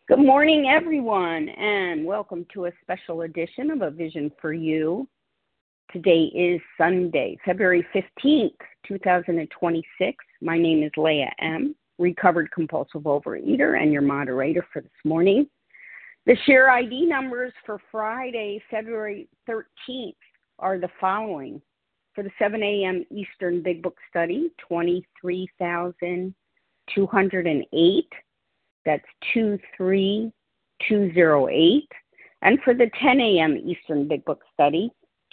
Good morning, everyone, and welcome to a special edition of A Vision for You. Today is Sunday, February 15th, 2026. My name is Leah M., recovered compulsive overeater, and your moderator for this morning. The share ID numbers for Friday, February 13th are the following. For the 7 a.m. Eastern Big Book Study, 23,208. That's 23208. And for the 10 a.m. Eastern Big Book Study,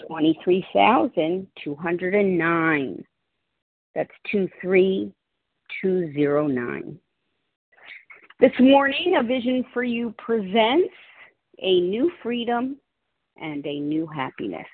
23,209. That's 23209. This morning, A Vision for You presents a new freedom and a new happiness.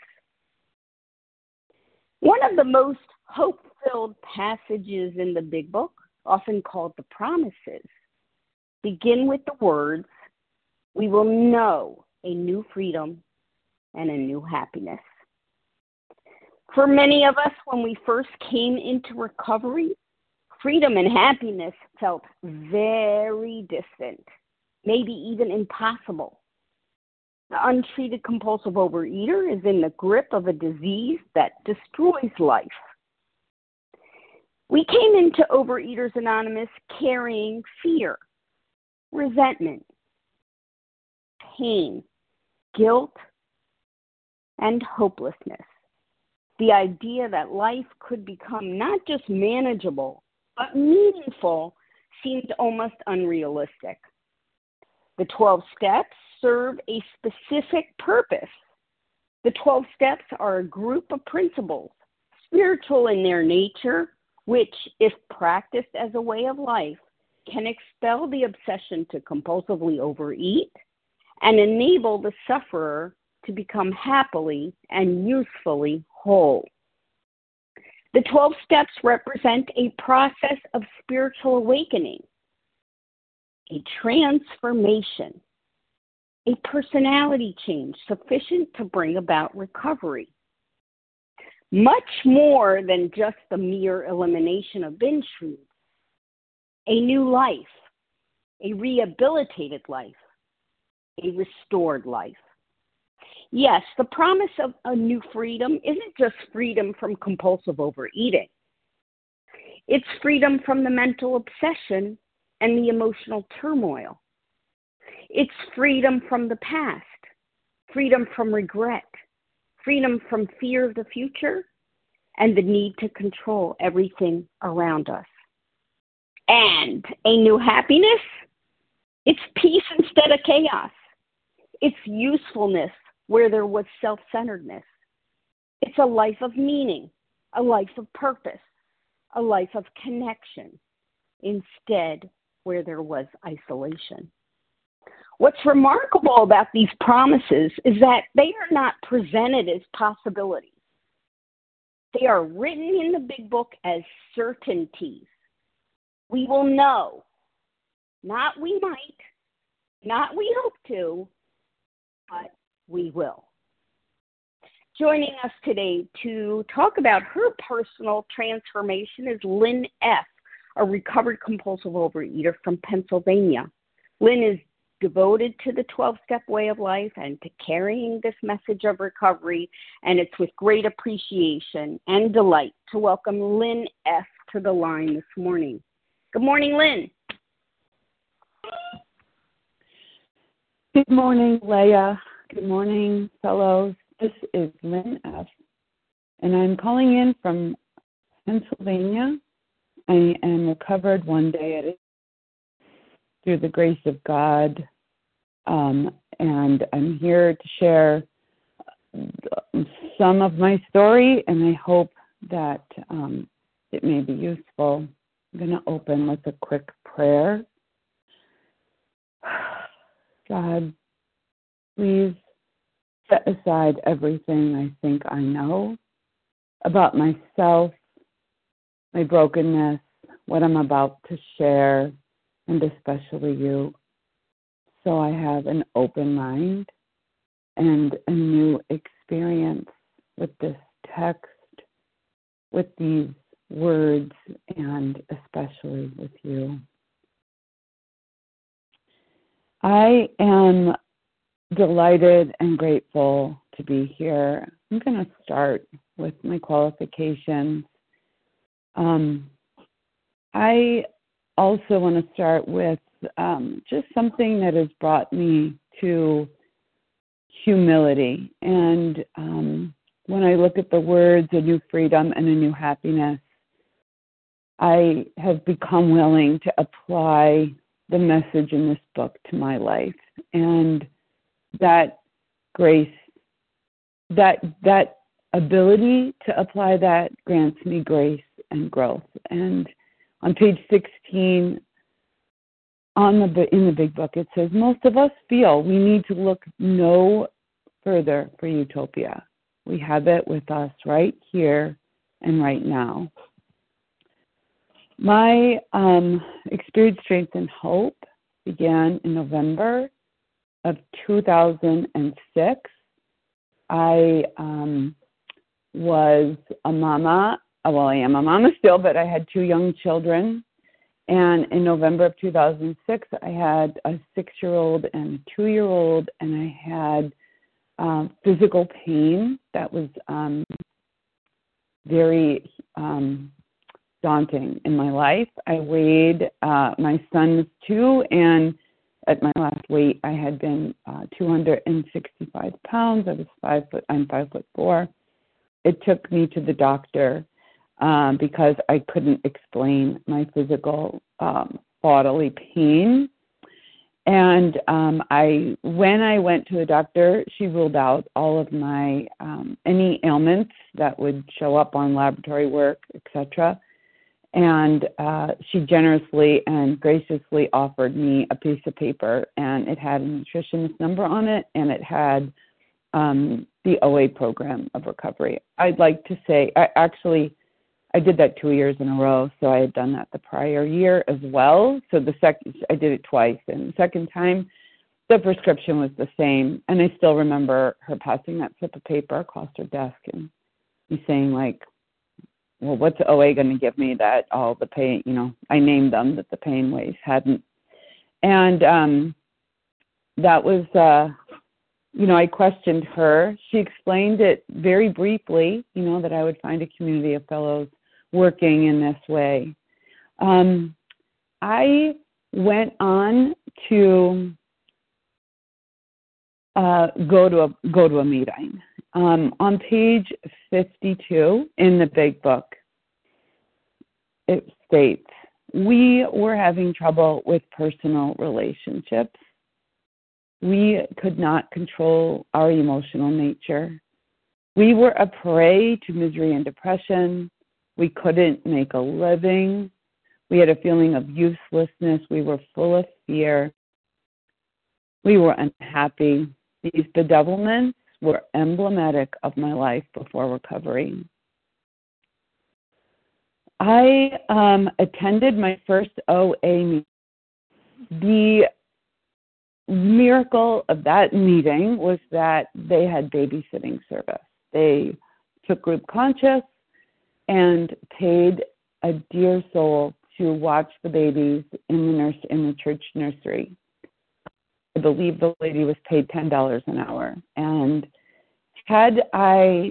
One of the most hope-filled passages in the Big Book, often called the Promises, begin with the words, "We will know a new freedom and a new happiness." For many of us, when we first came into recovery, freedom and happiness felt very distant, maybe even impossible. The untreated compulsive overeater is in the grip of a disease that destroys life. We came into Overeaters Anonymous carrying fear, resentment, pain, guilt, and hopelessness. The idea that life could become not just manageable, but meaningful seemed almost unrealistic. The 12 steps serve a specific purpose. The 12 steps are a group of principles, spiritual in their nature, which, if practiced as a way of life, can expel the obsession to compulsively overeat and enable the sufferer to become happily and usefully whole. The 12 steps represent a process of spiritual awakening, a transformation, a personality change sufficient to bring about recovery. Much more than just the mere elimination of binge food. A new life, a rehabilitated life, a restored life. Yes, the promise of a new freedom isn't just freedom from compulsive overeating. It's freedom from the mental obsession and the emotional turmoil. It's freedom from the past, freedom from regret, freedom from fear of the future, and the need to control everything around us. And a new happiness, it's peace instead of chaos. It's usefulness where there was self-centeredness. It's a life of meaning, a life of purpose, a life of connection, instead where there was isolation. What's remarkable about these promises is that they are not presented as possibilities. They are written in the Big Book as certainties. We will know, not we might, not we hope to, but we will. Joining us today to talk about her personal transformation is Lynn F., a recovered compulsive overeater from Pennsylvania. Lynn is devoted to the 12-step way of life and to carrying this message of recovery, and it's with great appreciation and delight to welcome Lynn F. to the line this morning. Good morning, Lynn. Good morning, Leah. Good morning, fellows. This is Lynn F., and I'm calling in from Pennsylvania. I am recovered one day at a through the grace of God, and I'm here to share some of my story, and I hope that it may be useful. I'm going to open with a quick prayer. God, please set aside everything I think I know about myself, my brokenness, what I'm about to share, and especially you, so I have an open mind and a new experience with this text, with these words, and especially with you. I am delighted and grateful to be here. I'm going to start with my qualifications. I also want to start with just something that has brought me to humility. And when I look at the words, a new freedom and a new happiness, I have become willing to apply the message in this book to my life. And that grace, that ability to apply that grants me grace and growth. And on page 16, in the big book, it says, most of us feel we need to look no further for utopia. We have it with us right here and right now. My Experience, Strength, and Hope began in November of 2006. I was a mama. Well, I am a mama still, but I had 2 young children. And in November of 2006, I had a 6-year-old and a 2-year-old, and I had physical pain that was very daunting in my life. I weighed, my son was 2, and at my last weight, I had been 265 pounds. I was 5 foot. I'm 5'4". It took me to the doctor because I couldn't explain my physical bodily pain. And when I went to the doctor, she ruled out all of my any ailments that would show up on laboratory work, etc. And she generously and graciously offered me a piece of paper, and it had a nutritionist number on it, and it had the OA program of recovery. I'd like to say, I did that 2 years in a row, so I had done that the prior year as well. So I did it twice, and the second time, the prescription was the same. And I still remember her passing that slip of paper across her desk and me saying, like, well, what's OA going to give me that all the pain, I named them that the pain waves hadn't. And that was, I questioned her. She explained it very briefly, that I would find a community of fellows working in this way. I went on to go to a meeting. On page 52 in the big book, it states, we were having trouble with personal relationships. We could not control our emotional nature. We were a prey to misery and depression. We couldn't make a living. We had a feeling of uselessness. We were full of fear. We were unhappy. These bedevilments were emblematic of my life before recovery. I attended my first OA meeting. The miracle of that meeting was that they had babysitting service. They took group conscious and paid a dear soul to watch the babies in the church nursery. I believe the lady was paid $10 an hour. And had I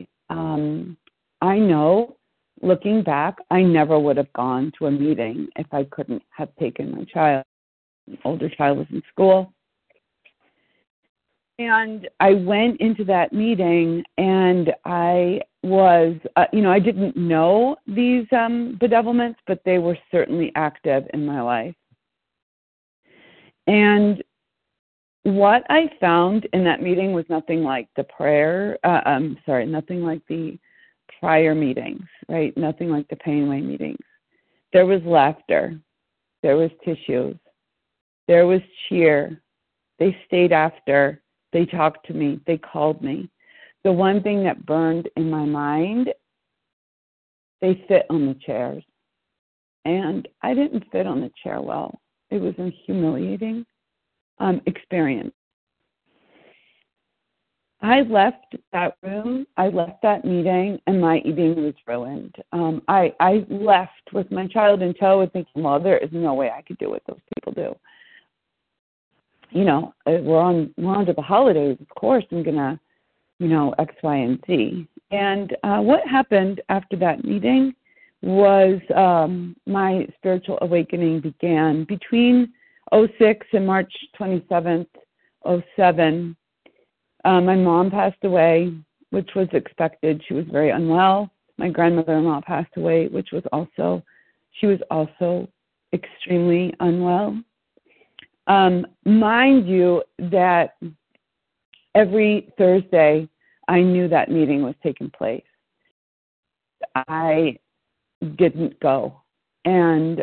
know, looking back, I never would have gone to a meeting if I couldn't have taken my child. My older child was in school. And I went into that meeting, and I was, I didn't know these bedevilments, but they were certainly active in my life. And what I found in that meeting was nothing like the nothing like the prior meetings, right? Nothing like the Painway meetings. There was laughter. There was tissues. There was cheer. They stayed after. They talked to me. They called me. The one thing that burned in my mind, they sit on the chairs. And I didn't fit on the chair well. It was a humiliating experience. I left that room, I left that meeting, and my eating was ruined. I left with my child in tow and thinking, well, there is no way I could do what those people do. we're on to the holidays. Of course, I'm gonna, X, Y, and Z. And what happened after that meeting was my spiritual awakening began between '06 and March 27th, '07. My mom passed away, which was expected. She was very unwell. My grandmother-in-law passed away, she was also extremely unwell. Mind you that every Thursday I knew that meeting was taking place. I didn't go. And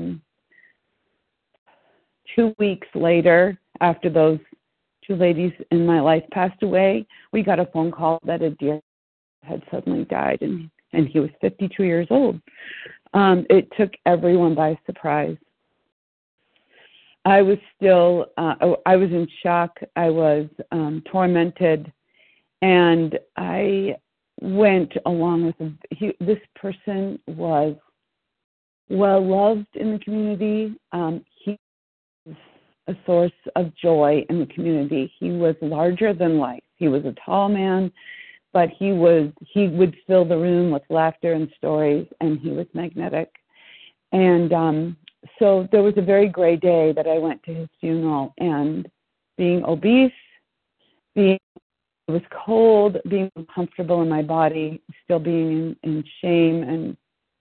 2 weeks later, after those two ladies in my life passed away, we got a phone call that a dear had suddenly died, and he was 52 years old. It took everyone by surprise. I was in shock. I was tormented, and I went along with him. This person was well loved in the community. He was a source of joy in the community. He was larger than life. He was a tall man, but he would fill the room with laughter and stories, and he was magnetic. And so there was a very gray day that I went to his funeral, and being obese, it was cold, being uncomfortable in my body, still being in shame and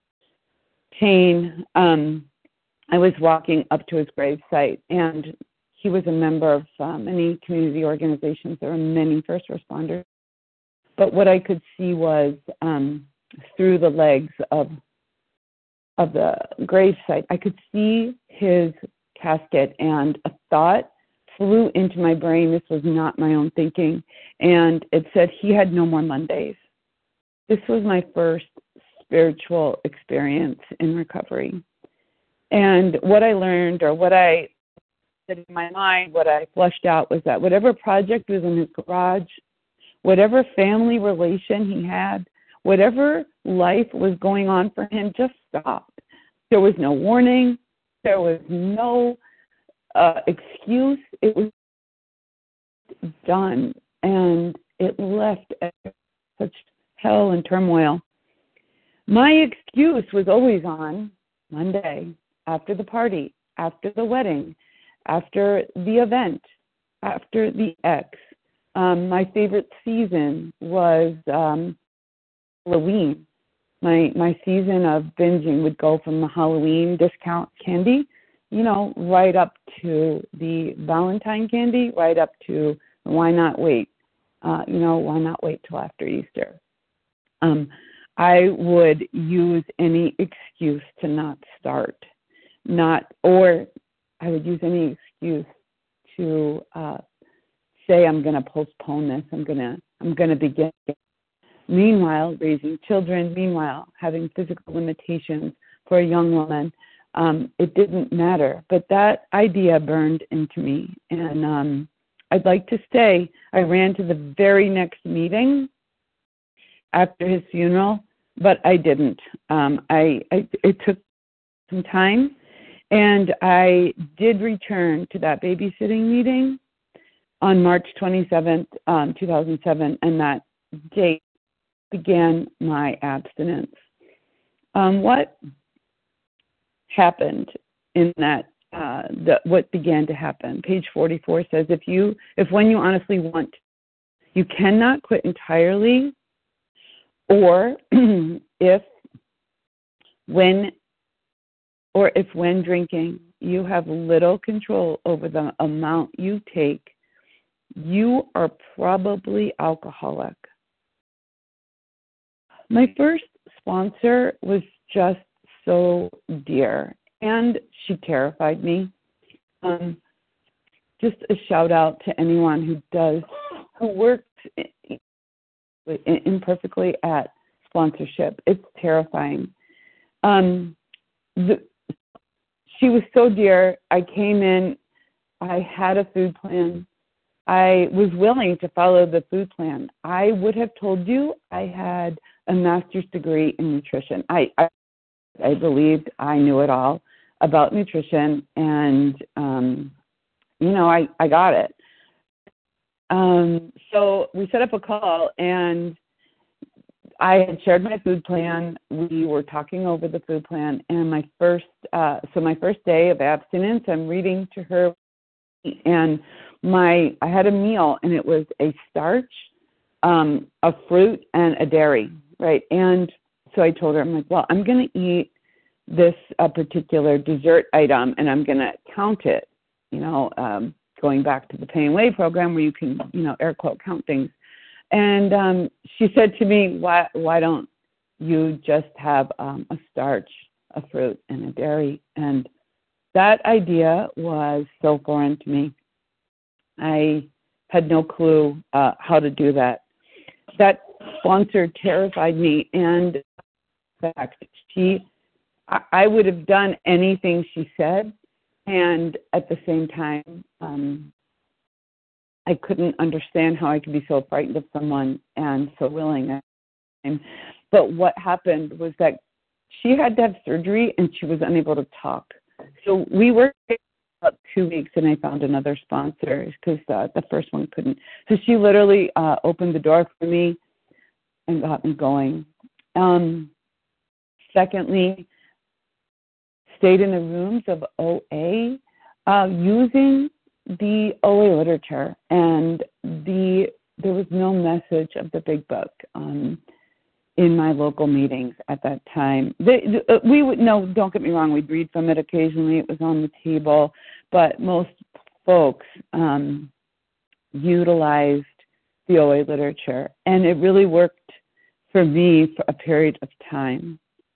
pain, I was walking up to his gravesite, and he was a member of many community organizations. There were many first responders. But what I could see was through the legs of the gravesite, I could see his casket, and a thought flew into my brain. This was not my own thinking, and it said he had no more Mondays. This was my first spiritual experience in recovery. And what I learned, or what I said in my mind, what I flushed out, was that whatever project was in his garage, whatever family relation he had, whatever life was going on for him, just stopped. There was no warning. There was no excuse. It was done, and it left such hell and turmoil. My excuse was always on Monday, after the party, after the wedding, after the event, after the X. My favorite season was Halloween. My season of binging would go from the Halloween discount candy, right up to the Valentine candy, right up to why not wait? Why not wait till after Easter? I would use any excuse to not start, or I would use any excuse to say I'm going to postpone this. I'm going to begin. Meanwhile, raising children. Meanwhile, having physical limitations for a young woman. It didn't matter, but that idea burned into me, and I'd like to say I ran to the very next meeting after his funeral, but I didn't. It took some time, and I did return to that babysitting meeting on March 27th, 2007, and that date began my abstinence. What happened in that? What began to happen? Page 44 says, if when you honestly want, you cannot quit entirely, or if when drinking, you have little control over the amount you take, you are probably alcoholic. My first sponsor was just so dear, and she terrified me. Just a shout out to anyone who works imperfectly at sponsorship. It's terrifying. She was so dear. I came in, I had a food plan. I was willing to follow the food plan. I would have told you I had a master's degree in nutrition. I believed I knew it all about nutrition, and I got it. So we set up a call, and I had shared my food plan. We were talking over the food plan, and my first day of abstinence, I'm reading to her, and I had a meal, and it was a starch, a fruit, and a dairy, right? And so I told her, I'm like, well, I'm going to eat this particular dessert item, and I'm going to count it, going back to the Pay and Weigh program where you can, air quote, count things. And she said to me, why don't you just have a starch, a fruit, and a dairy? And that idea was so foreign to me. I had no clue how to do that. That sponsor terrified me, and in fact, I would have done anything she said, and at the same time, I couldn't understand how I could be so frightened of someone and so willing. But what happened was that she had to have surgery, and she was unable to talk. So we worked about 2 weeks, and I found another sponsor because the first one couldn't. So she literally opened the door for me and got me going. Secondly, stayed in the rooms of OA using the OA literature, and there was no message of the Big Book in my local meetings at that time. We would don't get me wrong, we'd read from it occasionally. It was on the table, but most folks utilized the OA literature, and it really worked for me for a period of time.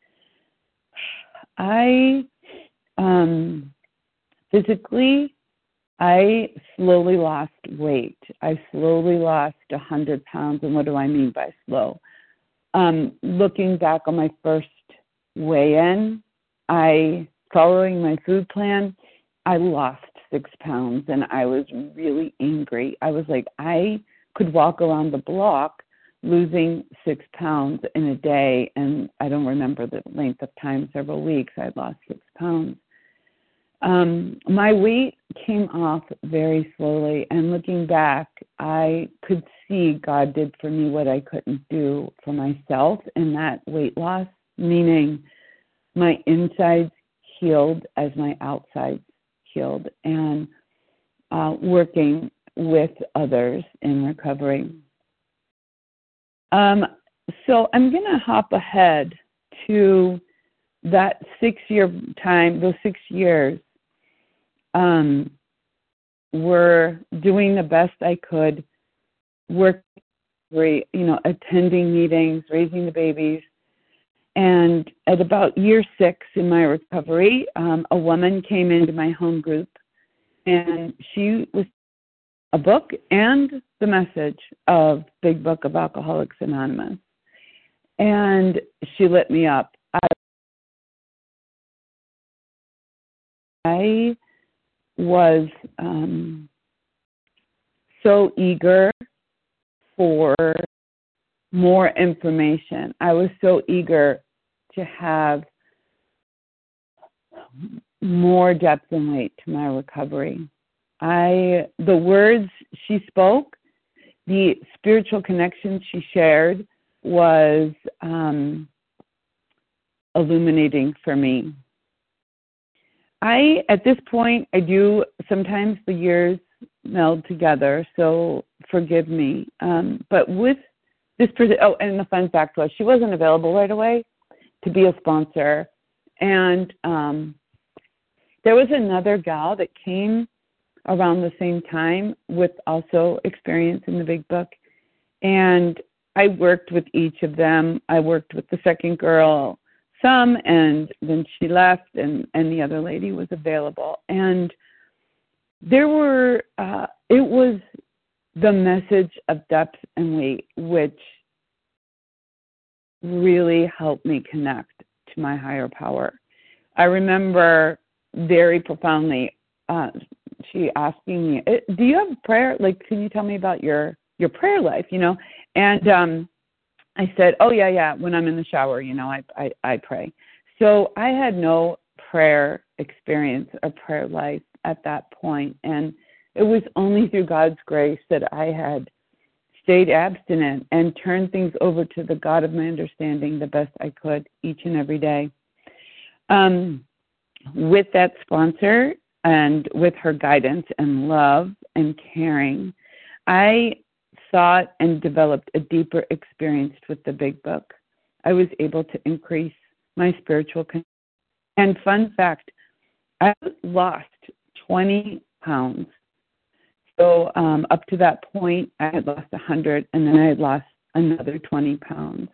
Physically, I slowly lost weight. I slowly lost 100 pounds. And what do I mean by slow? Looking back on my first weigh-in, following my food plan, I lost 6 pounds, and I was really angry. I was like, I could walk around the block losing 6 pounds in a day, and I don't remember the length of time, several weeks, I lost 6 pounds. My weight came off very slowly, and looking back, I could see God did for me what I couldn't do for myself in that weight loss, meaning my insides healed as my outsides healed, and working with others in recovery. So I'm going to hop ahead to that 6-year time, those 6 years. Were doing the best I could, attending meetings, raising the babies. And at about year 6 in my recovery, a woman came into my home group, and she was a book and the message of Big Book of Alcoholics Anonymous. And she lit me up. I was so eager for more information. I was so eager to have more depth and weight to my recovery. The words she spoke, the spiritual connection she shared was illuminating for me. At this point, I do sometimes the years meld together, so forgive me. But with this person, and the fun fact was she wasn't available right away to be a sponsor. And there was another gal that came around the same time with also experience in the Big Book. And I worked with each of them. I worked with the second girl some, and then she left, and the other lady was available. And there were, it was the message of depth and weight, which really helped me connect to my higher power. I remember very profoundly, she asking me, do you have prayer? Like, can you tell me about your prayer life, And I said, oh, yeah, when I'm in the shower, I pray. So I had no prayer experience or prayer life at that point. And It was only through God's grace that I had stayed abstinent and turned things over to the God of my understanding the best I could each and every day. With that sponsor and with her guidance and love and caring, I sought and developed a deeper experience with the Big Book. I was able to increase my spiritual connection. And fun fact, I lost 20 pounds. So up to that point, I had lost 100, and then I had lost another 20 pounds.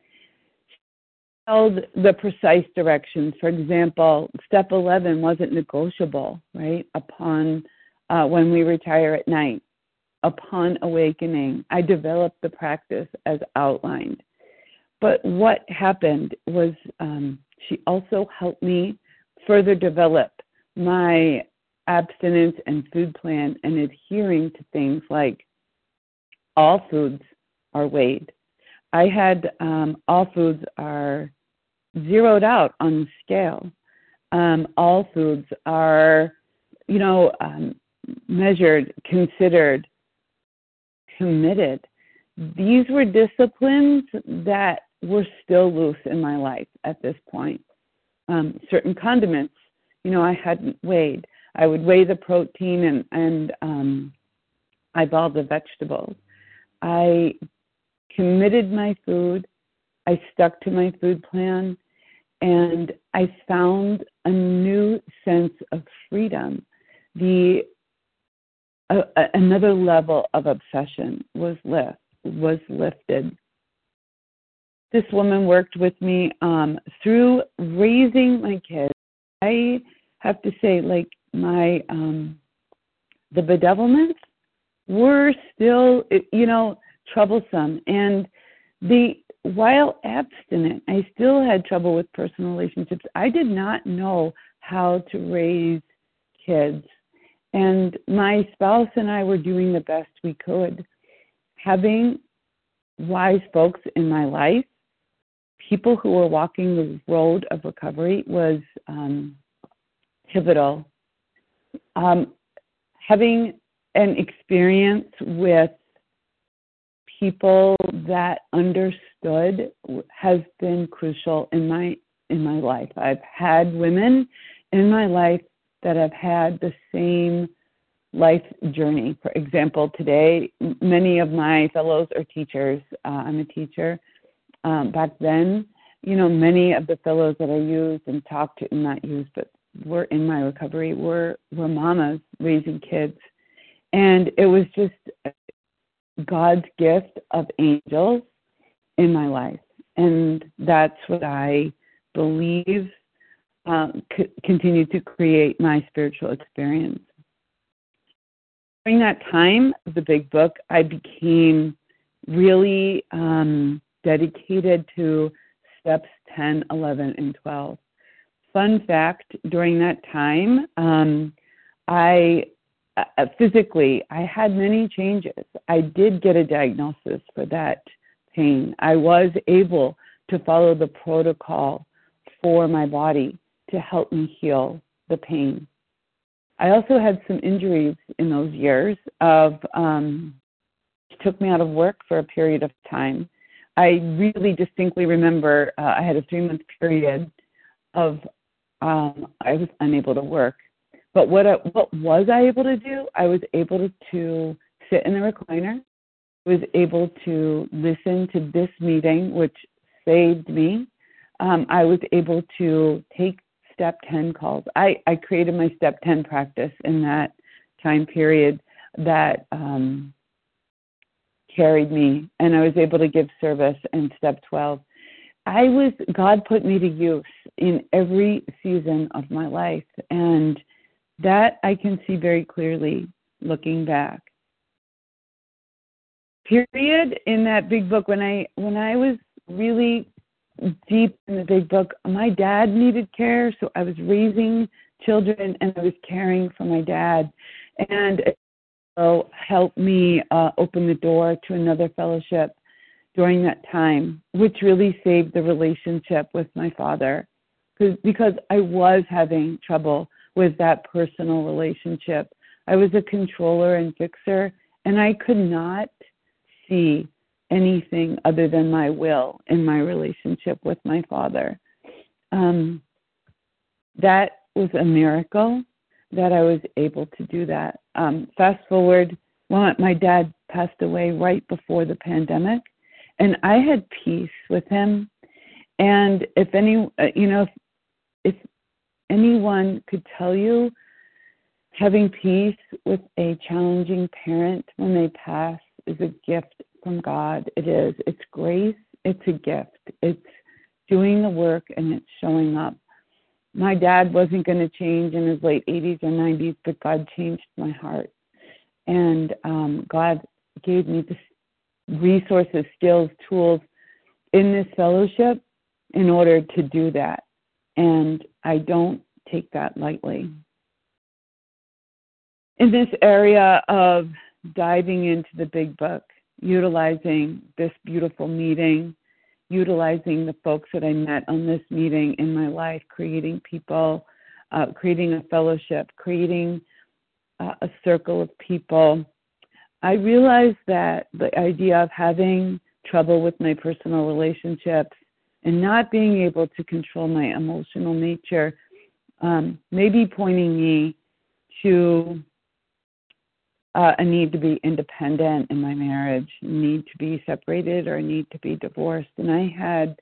Held the precise directions. For example, step 11 wasn't negotiable, right? Upon when we retire at night, upon awakening, I developed the practice as outlined. But what happened was she also helped me further develop my abstinence and food plan and adhering to things like all foods are weighed. I had all foods are zeroed out on the scale. All foods are, measured, considered, committed. These were disciplines that were still loose in my life at this point. Certain condiments, I hadn't weighed. I would weigh the protein and eyeball the vegetables. I committed my food. I stuck to my food plan, and I found a new sense of freedom. Another level of obsession was lifted. This woman worked with me through raising my kids. I have to say, my the bedevilments were still, troublesome. And while abstinent, I still had trouble with personal relationships. I did not know how to raise kids. And my spouse and I were doing the best we could. Having wise folks in my life, people who were walking the road of recovery, was pivotal. Having an experience with people that understood has been crucial in my life. I've had women in my life that have had the same life journey. For example, today, many of my fellows are teachers. I'm a teacher. Back then, many of the fellows that I used and talked to, not used, but were in my recovery, were mamas raising kids. And it was just God's gift of angels in my life. And that's what I believe continued to create my spiritual experience. During that time of the Big Book, I became really dedicated to steps 10, 11, and 12. Fun fact, during that time, I physically had many changes. I did get a diagnosis for that pain. I was able to follow the protocol for my body to help me heal the pain. I also had some injuries in those years took me out of work for a period of time. I really distinctly remember I had a 3-month period of I was unable to work. But what was I able to do? I was able to sit in the recliner. I was able to listen to this meeting, which saved me. I was able to take Step 10 calls. I created my Step 10 practice in that time period that carried me, and I was able to give service in Step 12. God put me to use in every season of my life, and that I can see very clearly looking back. Period in that Big Book, when I was really deep in the Big Book, my dad needed care, so I was raising children and I was caring for my dad. And it helped me open the door to another fellowship during that time, which really saved the relationship with my father, because I was having trouble with that personal relationship. I was a controller and fixer, and I could not see anything other than my will in my relationship with my father. That was a miracle that I was able to do that. Fast forward, my dad passed away right before the pandemic, and I had peace with him. And if anyone could tell you, having peace with a challenging parent when they pass is a gift from God. It is. It's grace. It's a gift. It's doing the work and it's showing up. My dad wasn't going to change in his late 80s or 90s, but God changed my heart. And God gave me the resources, skills, tools in this fellowship in order to do that. And I don't take that lightly. In this area of diving into the big book, utilizing this beautiful meeting, utilizing the folks that I met on this meeting in my life, creating people, creating a fellowship, creating a circle of people, I realized that the idea of having trouble with my personal relationships and not being able to control my emotional nature may be pointing me to a need to be independent in my marriage, need to be separated or need to be divorced. And I had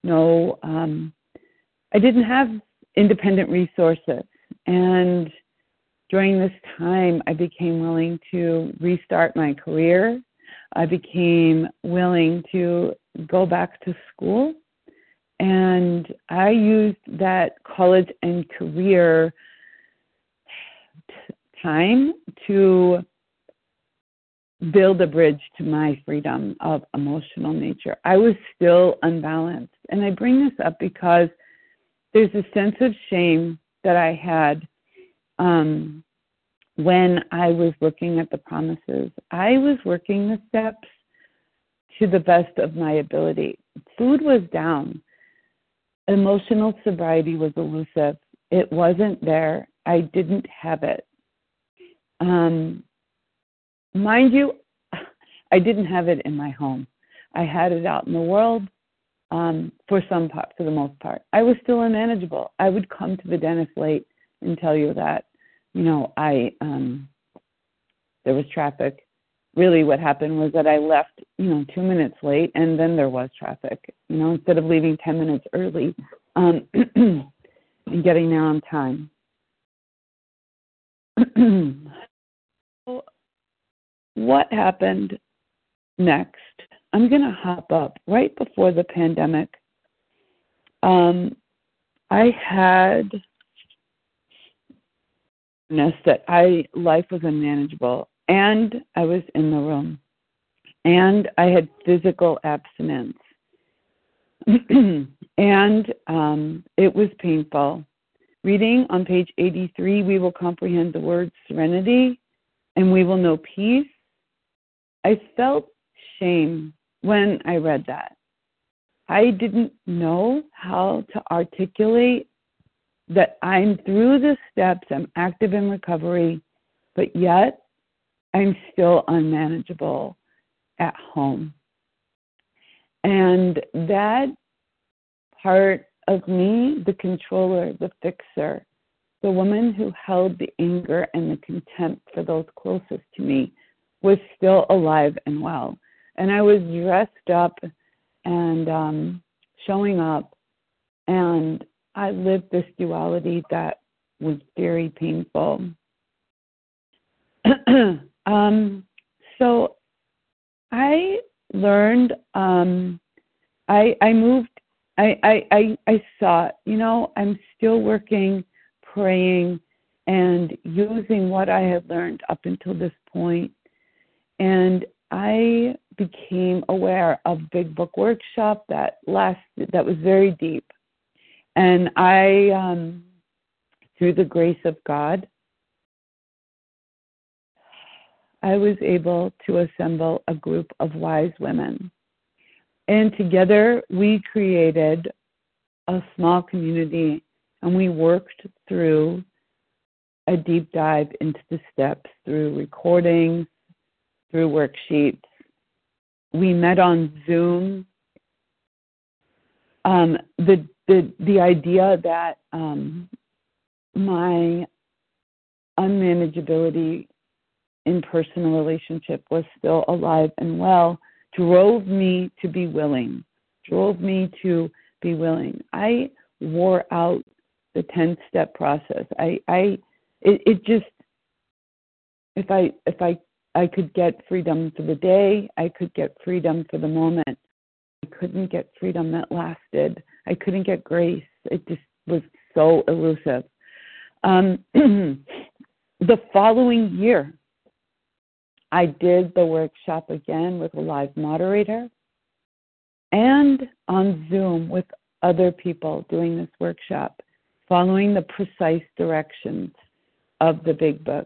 I didn't have independent resources. And during this time, I became willing to restart my career. I became willing to go back to school. And I used that college and career time to build a bridge to my freedom of emotional nature. I was still unbalanced. And I bring this up because there's a sense of shame that I had when I was looking at the promises. I was working the steps to the best of my ability. Food was down. Emotional sobriety was elusive. It wasn't there. I didn't have it. Mind you, I didn't have it in my home. I had it out in the world for the most part. I was still unmanageable. I would come to the dentist late and tell you that, there was traffic. Really what happened was that I left, 2 minutes late, and then there was traffic, instead of leaving 10 minutes early and getting there on time. What happened next? I'm going to hop up right before the pandemic. I had that life was unmanageable, and I was in the room, and I had physical abstinence, and it was painful. Reading on page 83, we will comprehend the word serenity, and we will know peace. I felt shame when I read that. I didn't know how to articulate that I'm through the steps, I'm active in recovery, but yet I'm still unmanageable at home. And that part of me, the controller, the fixer, the woman who held the anger and the contempt for those closest to me, was still alive and well. And I was dressed up and showing up, and I lived this duality that was very painful. So I learned, I moved, I saw, I'm still working, praying, and using what I had learned up until this point. And I became aware of Big Book Workshop that was very deep. And I, through the grace of God, I was able to assemble a group of wise women. And together we created a small community, and we worked through a deep dive into the steps through recordings, through worksheets. We met on Zoom. The idea that my unmanageability in personal relationship was still alive and well drove me to be willing. I wore out the 10-step process. If I could get freedom for the day, I could get freedom for the moment. I couldn't get freedom that lasted. I couldn't get grace. It just was so elusive. The following year, I did the workshop again with a live moderator and on Zoom with other people doing this workshop, following the precise directions of the Big Book.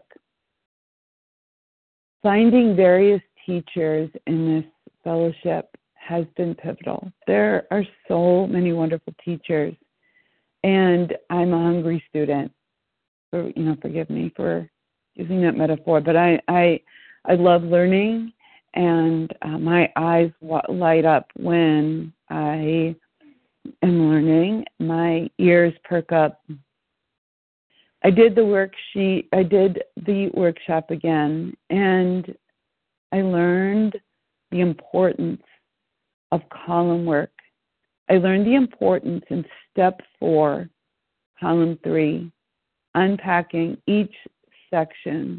Finding various teachers in this fellowship has been pivotal. There are so many wonderful teachers, and I'm a hungry student. Forgive me for using that metaphor, but I love learning, and my eyes light up when I am learning. My ears perk up. I did the workshop again, and I learned the importance of column work. I learned the importance in step 4, column 3, unpacking each section.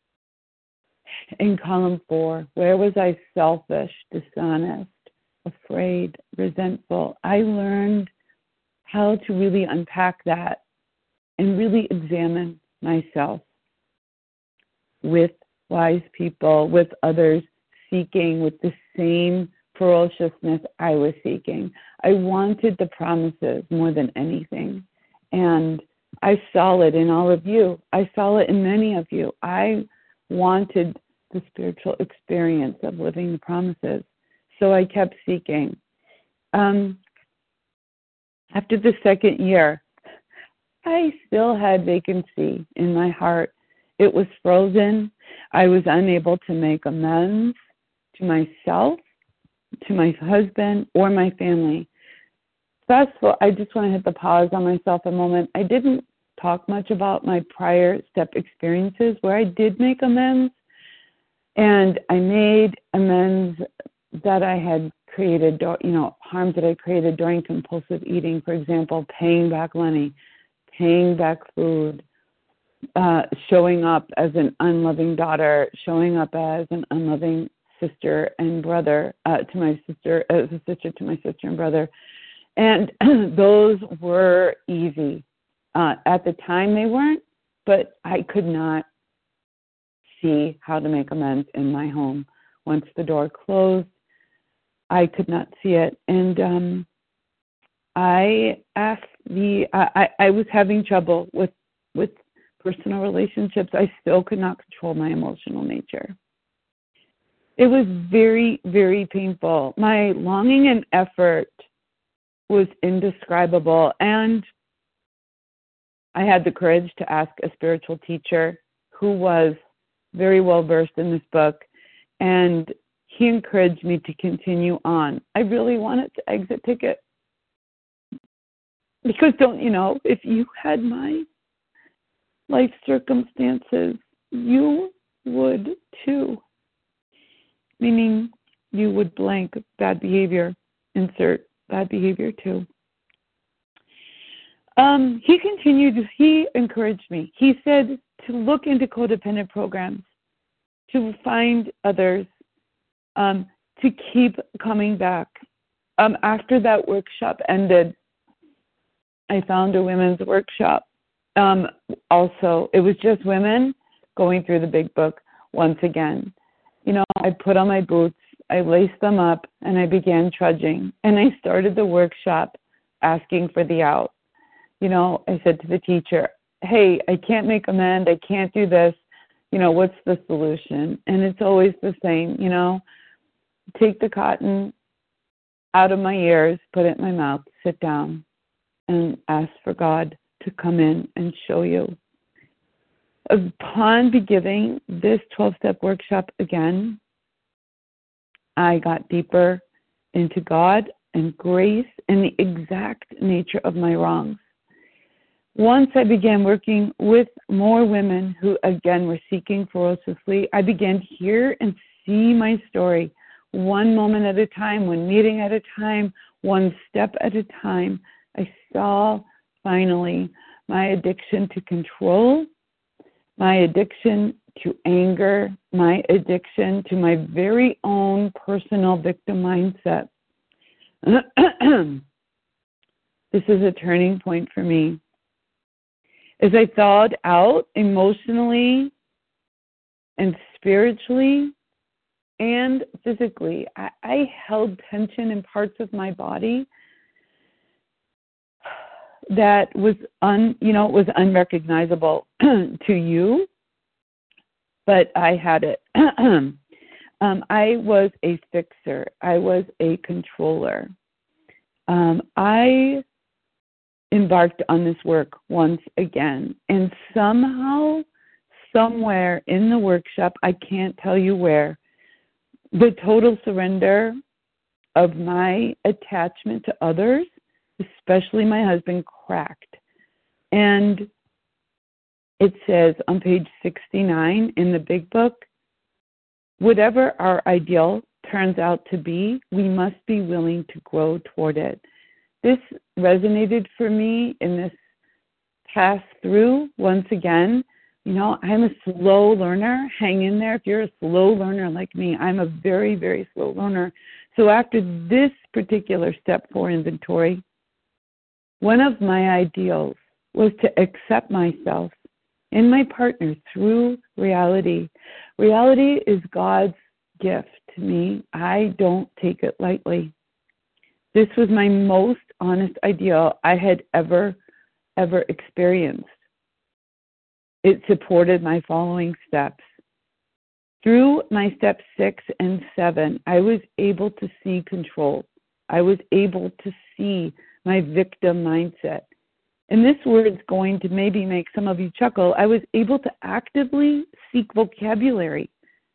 In column 4, where was I selfish, dishonest, afraid, resentful? I learned how to really unpack that and really examine myself with wise people, with others seeking with the same ferociousness I was seeking. I wanted the promises more than anything. And I saw it in all of you. I saw it in many of you. I wanted the spiritual experience of living the promises. So I kept seeking. After the second year, I still had vacancy in my heart. It was frozen. I was unable to make amends to myself, to my husband, or my family. Fast forward, I just want to hit the pause on myself a moment. I didn't talk much about my prior step experiences where I did make amends, and I made amends that I had created, harms that I created during compulsive eating. For example, paying back money, paying back food, showing up as an unloving daughter, showing up as an unloving sister and brother to my sister, as a sister to my sister and brother. And those were easy. At the time they weren't, but I could not see how to make amends in my home. Once the door closed, I could not see it. And I was having trouble with personal relationships. I still could not control my emotional nature. It was very, very painful. My longing and effort was indescribable, and I had the courage to ask a spiritual teacher who was very well versed in this book, and he encouraged me to continue on. I really wanted the exit ticket, because if you had my life circumstances, you would too. Meaning you would blank bad behavior, insert bad behavior too. He encouraged me. He said to look into codependent programs, to find others, to keep coming back. After that workshop ended, I found a women's workshop. Also, it was just women going through the Big Book once again. I put on my boots, I laced them up, and I began trudging. And I started the workshop asking for the out. I said to the teacher, hey, I can't make amends, I can't do this. What's the solution? And it's always the same, take the cotton out of my ears, put it in my mouth, sit down, and ask for God to come in and show you. Upon beginning this 12-step workshop again, I got deeper into God and grace and the exact nature of my wrongs. Once I began working with more women who, again, were seeking ferociously, I began to hear and see my story one moment at a time, one meeting at a time, one step at a time. I saw, finally, my addiction to control, my addiction to anger, my addiction to my very own personal victim mindset. This is a turning point for me. As I thawed out emotionally and spiritually and physically, I held tension in parts of my body that was was unrecognizable to you, but I had it. I was a fixer. I was a controller. I embarked on this work once again, and somehow, somewhere in the workshop, I can't tell you where, the total surrender of my attachment to others, especially my husband, cracked. And it says on page 69 in the big book, whatever our ideal turns out to be, we must be willing to grow toward it. This resonated for me in this pass through once again. I'm a slow learner. Hang in there. If you're a slow learner like me, I'm a very, very slow learner. So after this particular step 4 inventory, one of my ideals was to accept myself and my partner through reality. Reality is God's gift to me. I don't take it lightly. This was my most honest ideal I had ever experienced. It supported my following steps. Through my steps 6 and 7, I was able to see control. I was able to see my victim mindset. And this word's going to maybe make some of you chuckle. I was able to actively seek vocabulary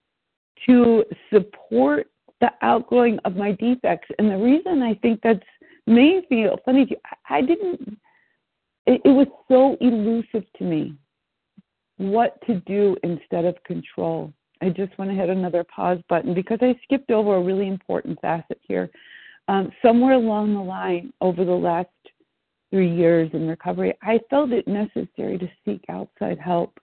to support the outgrowing of my defects. And the reason I think that's may feel funny to you, it was so elusive to me what to do instead of control. I just want to hit another pause button because I skipped over a really important facet here. Somewhere along the line over the last 3 years in recovery, I felt it necessary to seek outside help.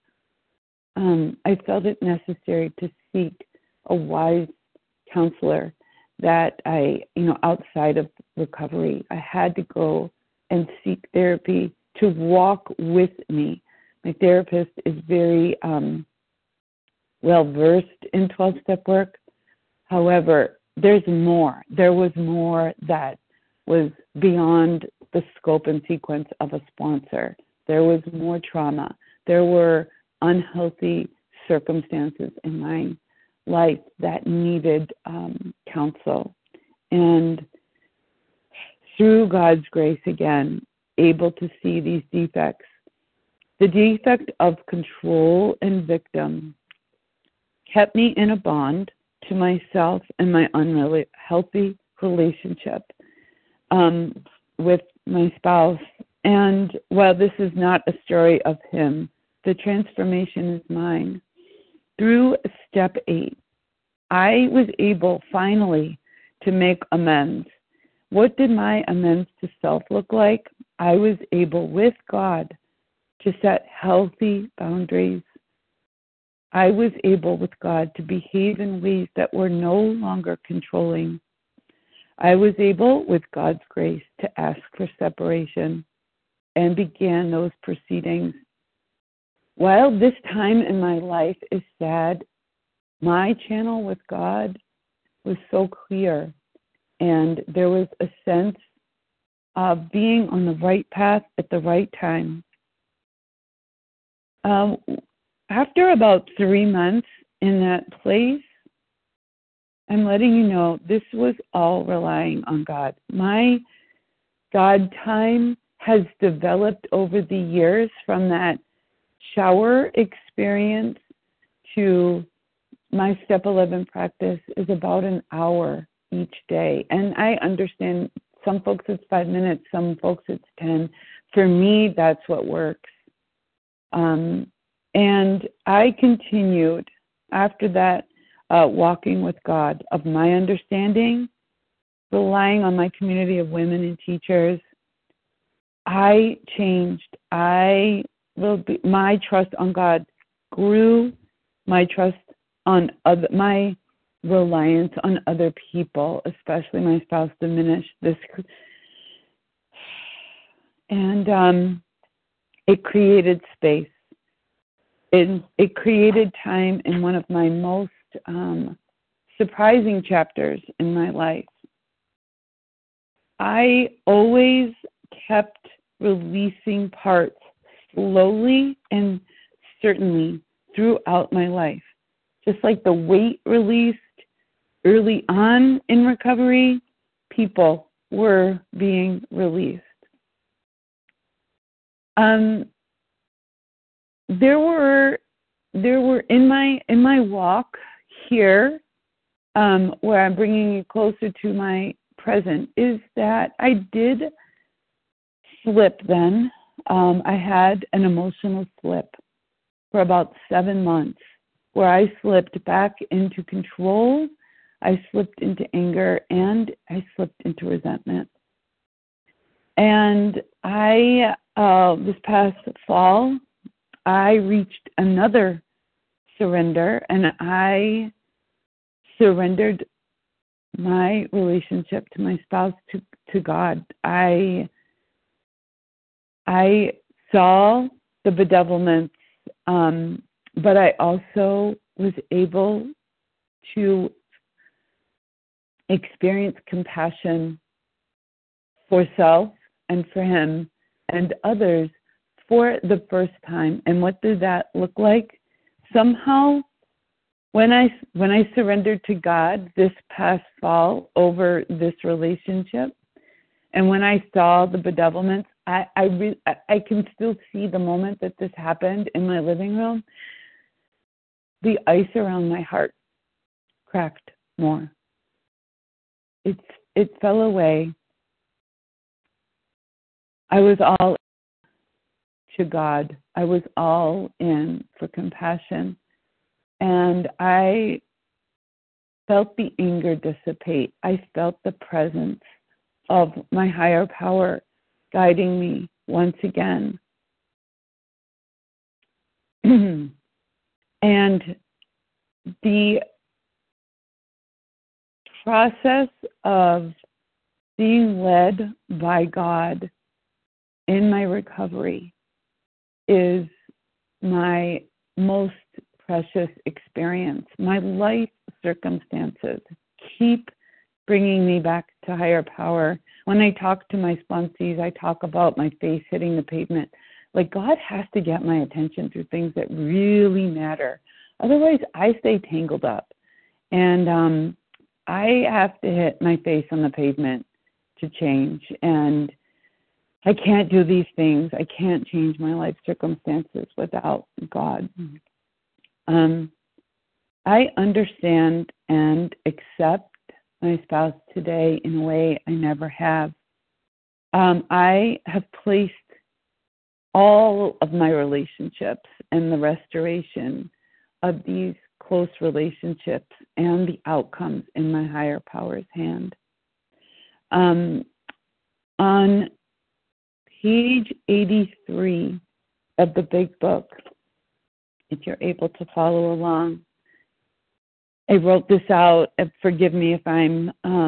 I felt it necessary to seek a wise counselor that outside of recovery, I had to go and seek therapy to walk with me. My therapist is very well-versed in 12-step work. However, there's more. There was more that was beyond the scope and sequence of a sponsor. There was more trauma. There were unhealthy circumstances in my life that needed counsel. And through God's grace, again, able to see these defects. The defect of control and victim kept me in a bond to myself and my unhealthy relationship with my spouse. And while this is not a story of him, the transformation is mine. Through step 8, I was able finally to make amends. What did my amends to self look like? I was able with God to set healthy boundaries. I was able with God to behave in ways that were no longer controlling. I was able with God's grace to ask for separation and began those proceedings. While this time in my life is sad, my channel with God was so clear, and there was a sense of being on the right path at the right time. After about 3 months in that place, I'm letting you know this was all relying on God. My God time has developed over the years from that shower experience experience to my Step 11 practice is about an hour each day. And I understand some folks it's 5 minutes, some folks it's 10. For me, that's what works. And I continued after that walking with God of my understanding, relying on my community of women and teachers. I changed. My trust on God grew. My trust on my reliance on other people, especially my spouse, diminished. And it created space. It created time in one of my most surprising chapters in my life. I always kept releasing parts slowly and certainly throughout my life. Just like the weight released early on in recovery, people were being released. There were in my walk here, where I'm bringing you closer to my present, is that I did slip then. I had an emotional slip for about 7 months where I slipped back into control, I slipped into anger, and I slipped into resentment. And this past fall, I reached another surrender, and I surrendered my relationship to my spouse to God. I saw the bedevilments, but I also was able to experience compassion for self and for him and others for the first time. And what did that look like? Somehow, when I surrendered to God this past fall over this relationship, and when I saw the bedevilments, I can still see the moment that this happened in my living room. The ice around my heart cracked more. It fell away. I was all to God. I was all in for compassion. And I felt the anger dissipate. I felt the presence of my higher power guiding me once again. And the process of being led by God in my recovery is my most precious experience. My life circumstances keep bringing me back to higher power. When I talk to my sponsees, I talk about my face hitting the pavement. Like, God has to get my attention through things that really matter. Otherwise, I stay tangled up. And I have to hit my face on the pavement to change. And I can't do these things. I can't change my life circumstances without God. I understand and accept my spouse today in a way I never have. I have placed all of my relationships and the restoration of these close relationships and the outcomes in my higher power's hand. On page 83 of the big book, if you're able to follow along, I wrote this out. Forgive me if I'm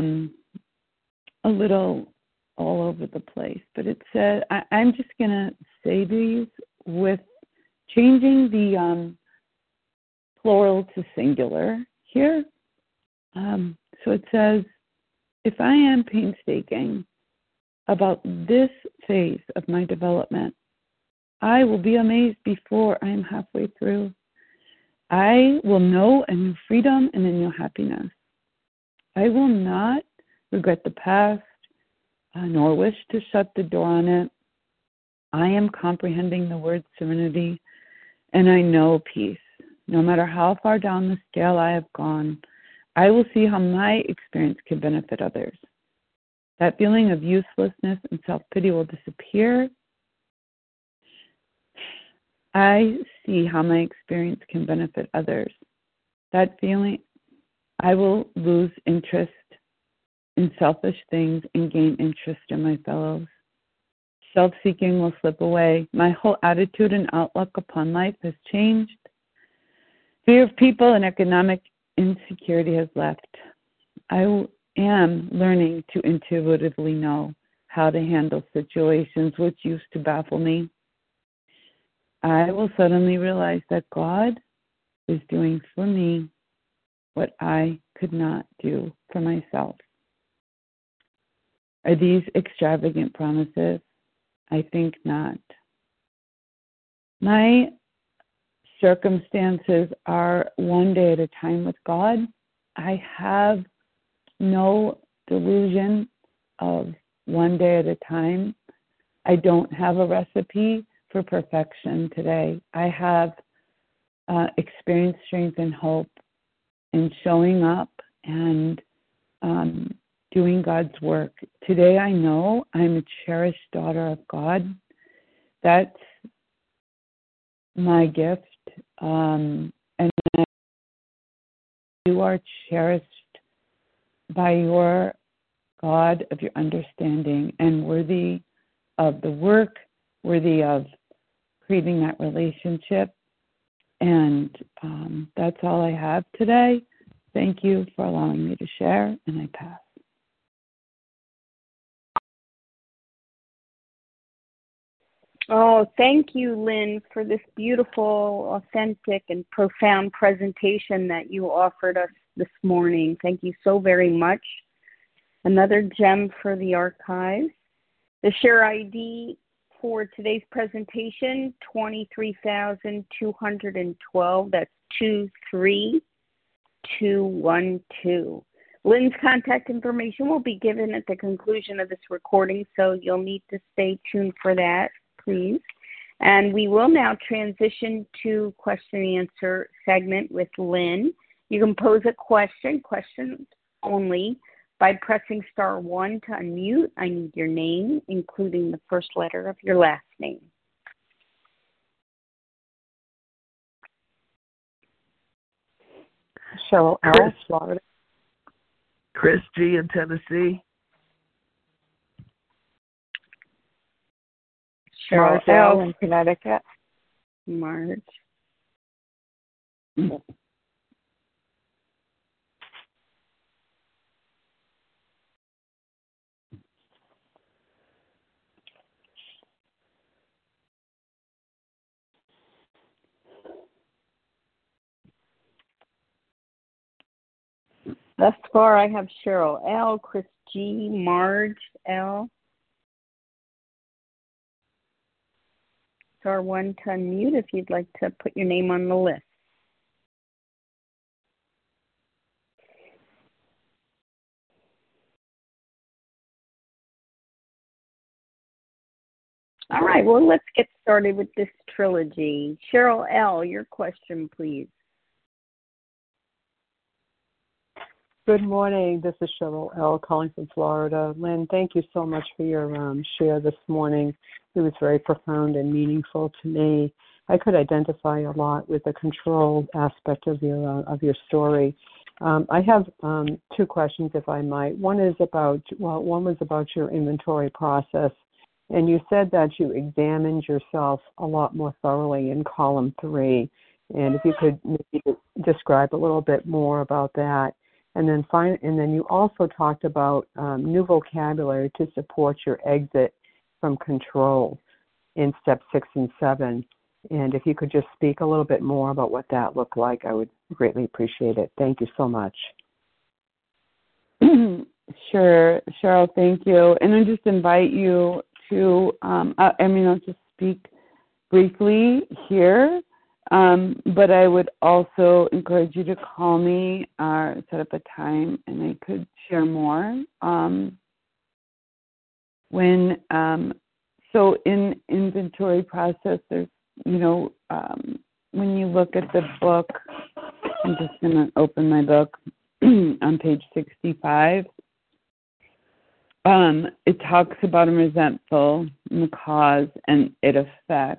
a little all over the place, but it said, I'm just going to say these with changing the plural to singular here. So it says, if I am painstaking about this phase of my development, I will be amazed before I am halfway through. I will know a new freedom and a new happiness. I will not regret the past, nor wish to shut the door on it. I am comprehending the word serenity and I know peace. No matter how far down the scale I have gone, I will see how my experience can benefit others. That feeling of uselessness and self-pity will disappear. I see how my experience can benefit others. That feeling, I will lose interest in selfish things and gain interest in my fellows. Self-seeking will slip away. My whole attitude and outlook upon life has changed. Fear of people and economic insecurity has left. I am learning to intuitively know how to handle situations which used to baffle me. I will suddenly realize that God is doing for me what I could not do for myself. Are these extravagant promises? I think not. My circumstances are one day at a time with God. I have no delusion of one day at a time. I don't have a recipe for perfection today. I have experienced strength and hope in showing up and doing God's work. Today I know I'm a cherished daughter of God. That's my gift. And you are cherished by your God of your understanding and worthy of the work, worthy of creating that relationship. And that's all I have today. Thank you for allowing me to share, and I pass. Oh, thank you, Lynn, for this beautiful, authentic, and profound presentation that you offered us this morning. Thank you so very much. Another gem for the archives. The share ID for today's presentation, 23,212. That's 23212. Lynn's contact information will be given at the conclusion of this recording, so you'll need to stay tuned for that, please. And we will now transition to question and answer segment with Lynn. You can pose a question, questions only, by pressing *1 to unmute. I need your name, including the first letter of your last name. Cheryl L., Florida. Chris G. in Tennessee. Cheryl L. in Connecticut. Marge. Thus far, I have Cheryl L., Chris G., Marge L. *1 to unmute if you'd like to put your name on the list. All right, well, let's get started with this trilogy. Cheryl L., your question, please. Good morning. This is Cheryl L. calling from Florida. Lynn, thank you so much for your share this morning. It was very profound and meaningful to me. I could identify a lot with the control aspect of your story. I have two questions, if I might. One was about your inventory process, and you said that you examined yourself a lot more thoroughly in column 3. And if you could maybe describe a little bit more about that. And then you also talked about new vocabulary to support your exit from control in step 6 and 7. And if you could just speak a little bit more about what that looked like, I would greatly appreciate it. Thank you so much. Sure, Cheryl, thank you. And I just invite you to, I'll just speak briefly here. But I would also encourage you to call me or set up a time, and I could share more. So in inventory process, there's, when you look at the book, I'm just going to open my book on page 65. It talks about I'm resentful and the cause and it affects.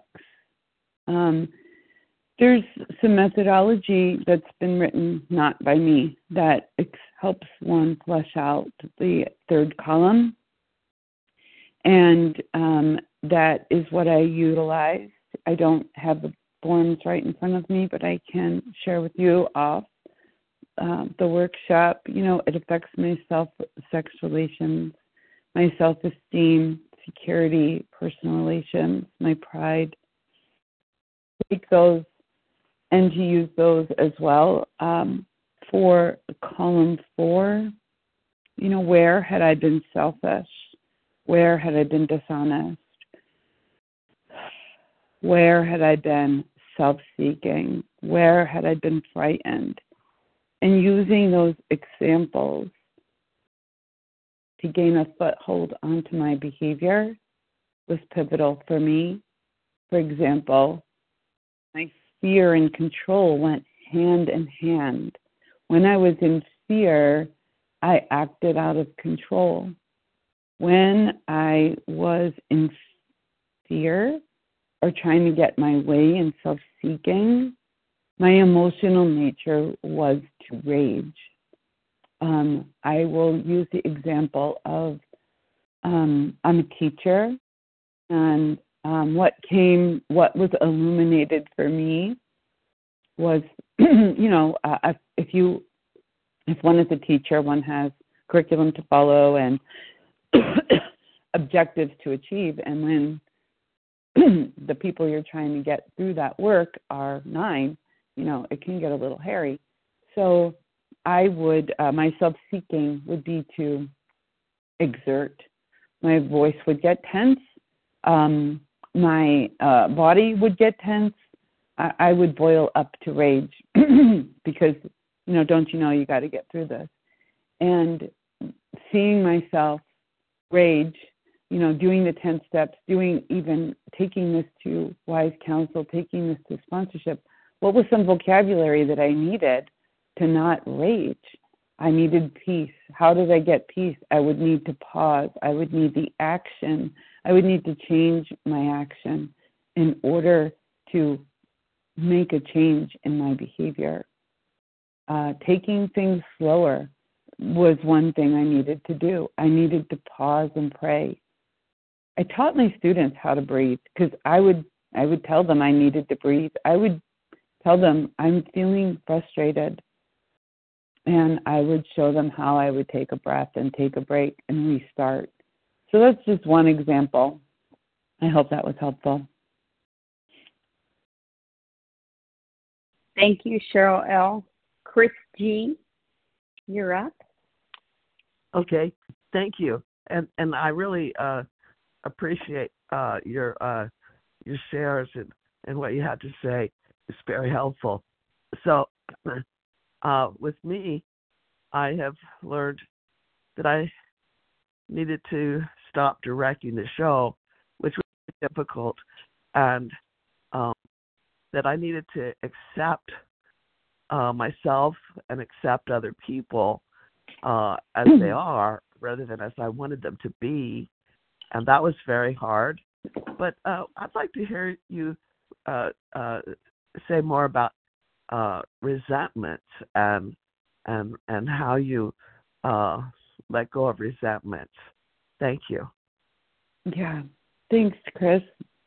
There's some methodology that's been written, not by me, that helps one flesh out the third column. And that is what I utilized. I don't have the forms right in front of me, but I can share with you off the workshop. It affects my sex relations, my self-esteem, security, personal relations, my pride. Take those and to use those as well. For column 4, where had I been selfish? Where had I been dishonest? Where had I been self-seeking? Where had I been frightened? And using those examples to gain a foothold onto my behavior was pivotal for me. For example, my fear and control went hand in hand. When I was in fear, I acted out of control. When I was in fear or trying to get my way and self-seeking, my emotional nature was to rage. I will use the example of I'm a teacher, and what was illuminated for me was, if one is a teacher, one has curriculum to follow and objectives to achieve, and when the people you're trying to get through that work are 9, it can get a little hairy. So I would, my self-seeking would be to exert. My voice would get tense. My body would get tense. I would boil up to rage because, don't you got to get through this. And seeing myself rage, doing the 10 steps, taking this to wise counsel, taking this to sponsorship, what was some vocabulary that I needed to not rage? I needed peace. How did I get peace? I would need to pause. I would need the action. I would need to change my action in order to make a change in my behavior. Taking things slower was one thing I needed to do. I needed to pause and pray. I taught my students how to breathe because I would tell them I needed to breathe. I would tell them I'm feeling frustrated, and I would show them how I would take a breath and take a break and restart. So that's just one example. I hope that was helpful. Thank you, Cheryl L. Chris G., you're up. Okay, thank you, and I really appreciate your shares and what you had to say. It's very helpful. So, with me, I have learned that I needed to stop directing the show, which was difficult, and that I needed to accept myself and accept other people as they are, rather than as I wanted them to be, and that was very hard. But I'd like to hear you say more about resentment and how you let go of resentment. Thank you. Yeah, thanks, Chris.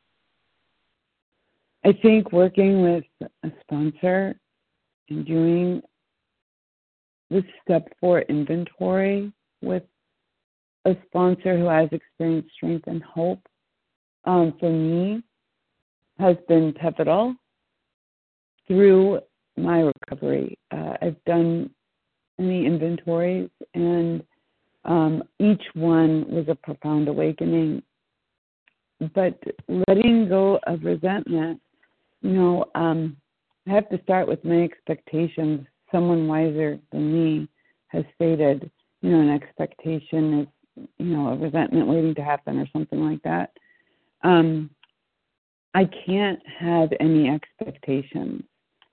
I think working with a sponsor and doing the step 4 inventory with a sponsor who has experienced strength and hope, for me, has been pivotal through my recovery. I've done many inventories, and each one was a profound awakening. But letting go of resentment, I have to start with my expectations. Someone wiser than me has stated, an expectation is, a resentment waiting to happen or something like that. I can't have any expectations.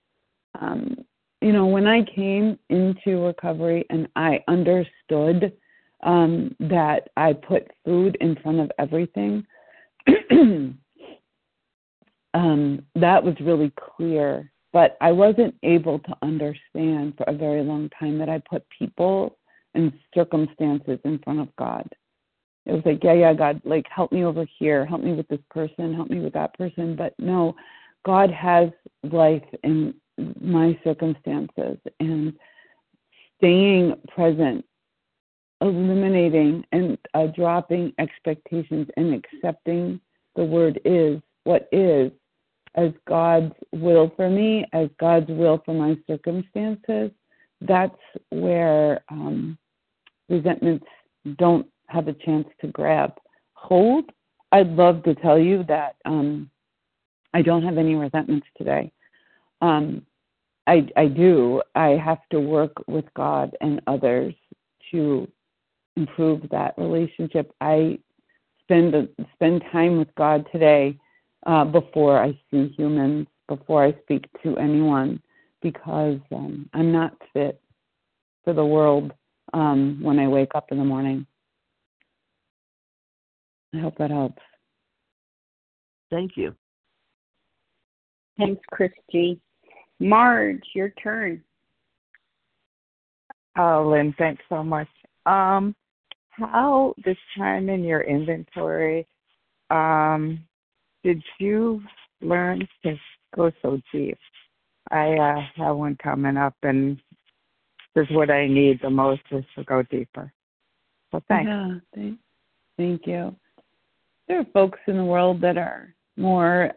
When I came into recovery and I understood that I put food in front of everything, that was really clear. But I wasn't able to understand for a very long time that I put people and circumstances in front of God. It was like, yeah, God, like, help me over here, help me with this person, help me with that person. But no, God has life in my circumstances, and staying present, eliminating and dropping expectations and accepting the word is what is as God's will for me, as God's will for my circumstances. That's where resentments don't have a chance to grab hold. I'd love to tell you that I don't have any resentments today. I do. I have to work with God and others to improve that relationship. I spend time with God today before I see humans, before I speak to anyone, because I'm not fit for the world when I wake up in the morning. I hope that helps. Thank you. Thanks, Christy. Marge, your turn. Oh, Lynn, thanks so much. How this time in your inventory did you learn to go so deep? I have one coming up, and this is what I need the most, is to go deeper. So thanks. Yeah, thank you. There are folks in the world that are more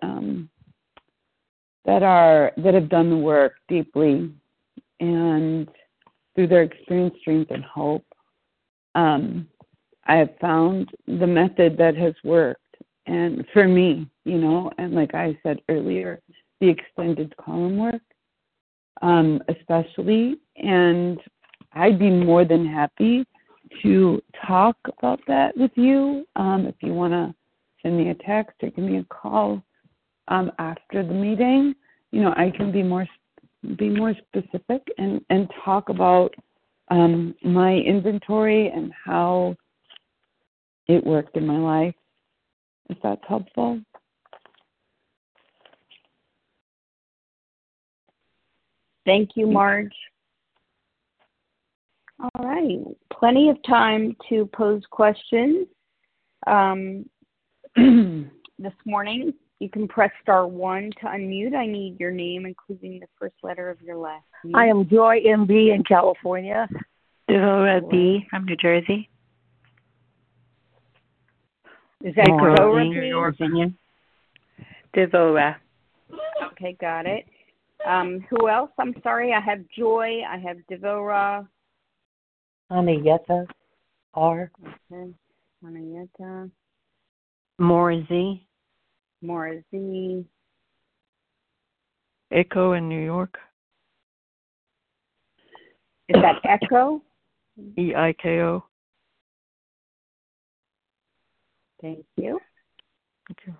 that have done the work deeply, and through their experience, strength, and hope, I have found the method that has worked. And for me, and like I said earlier, the extended column work, especially, and I'd be more than happy to talk about that with you. If you want to send me a text or give me a call after the meeting, I can be more specific and talk about my inventory and how it worked in my life, if that's helpful. Thank you, Marge. All right. Plenty of time to pose questions. This morning, you can press *1 to unmute. I need your name, including the first letter of your last name. I am Joy M.B. in California. Devora B. from New Jersey. Is that Devora, New York, Virginia. Devora. Okay, got it. Who else? I'm sorry. I have Joy. I have Devora. Anayeta R. Okay. Anayeta. Morazi. Morazi. Echo in New York. Is that Echo? EIKO. Thank you. Thank you.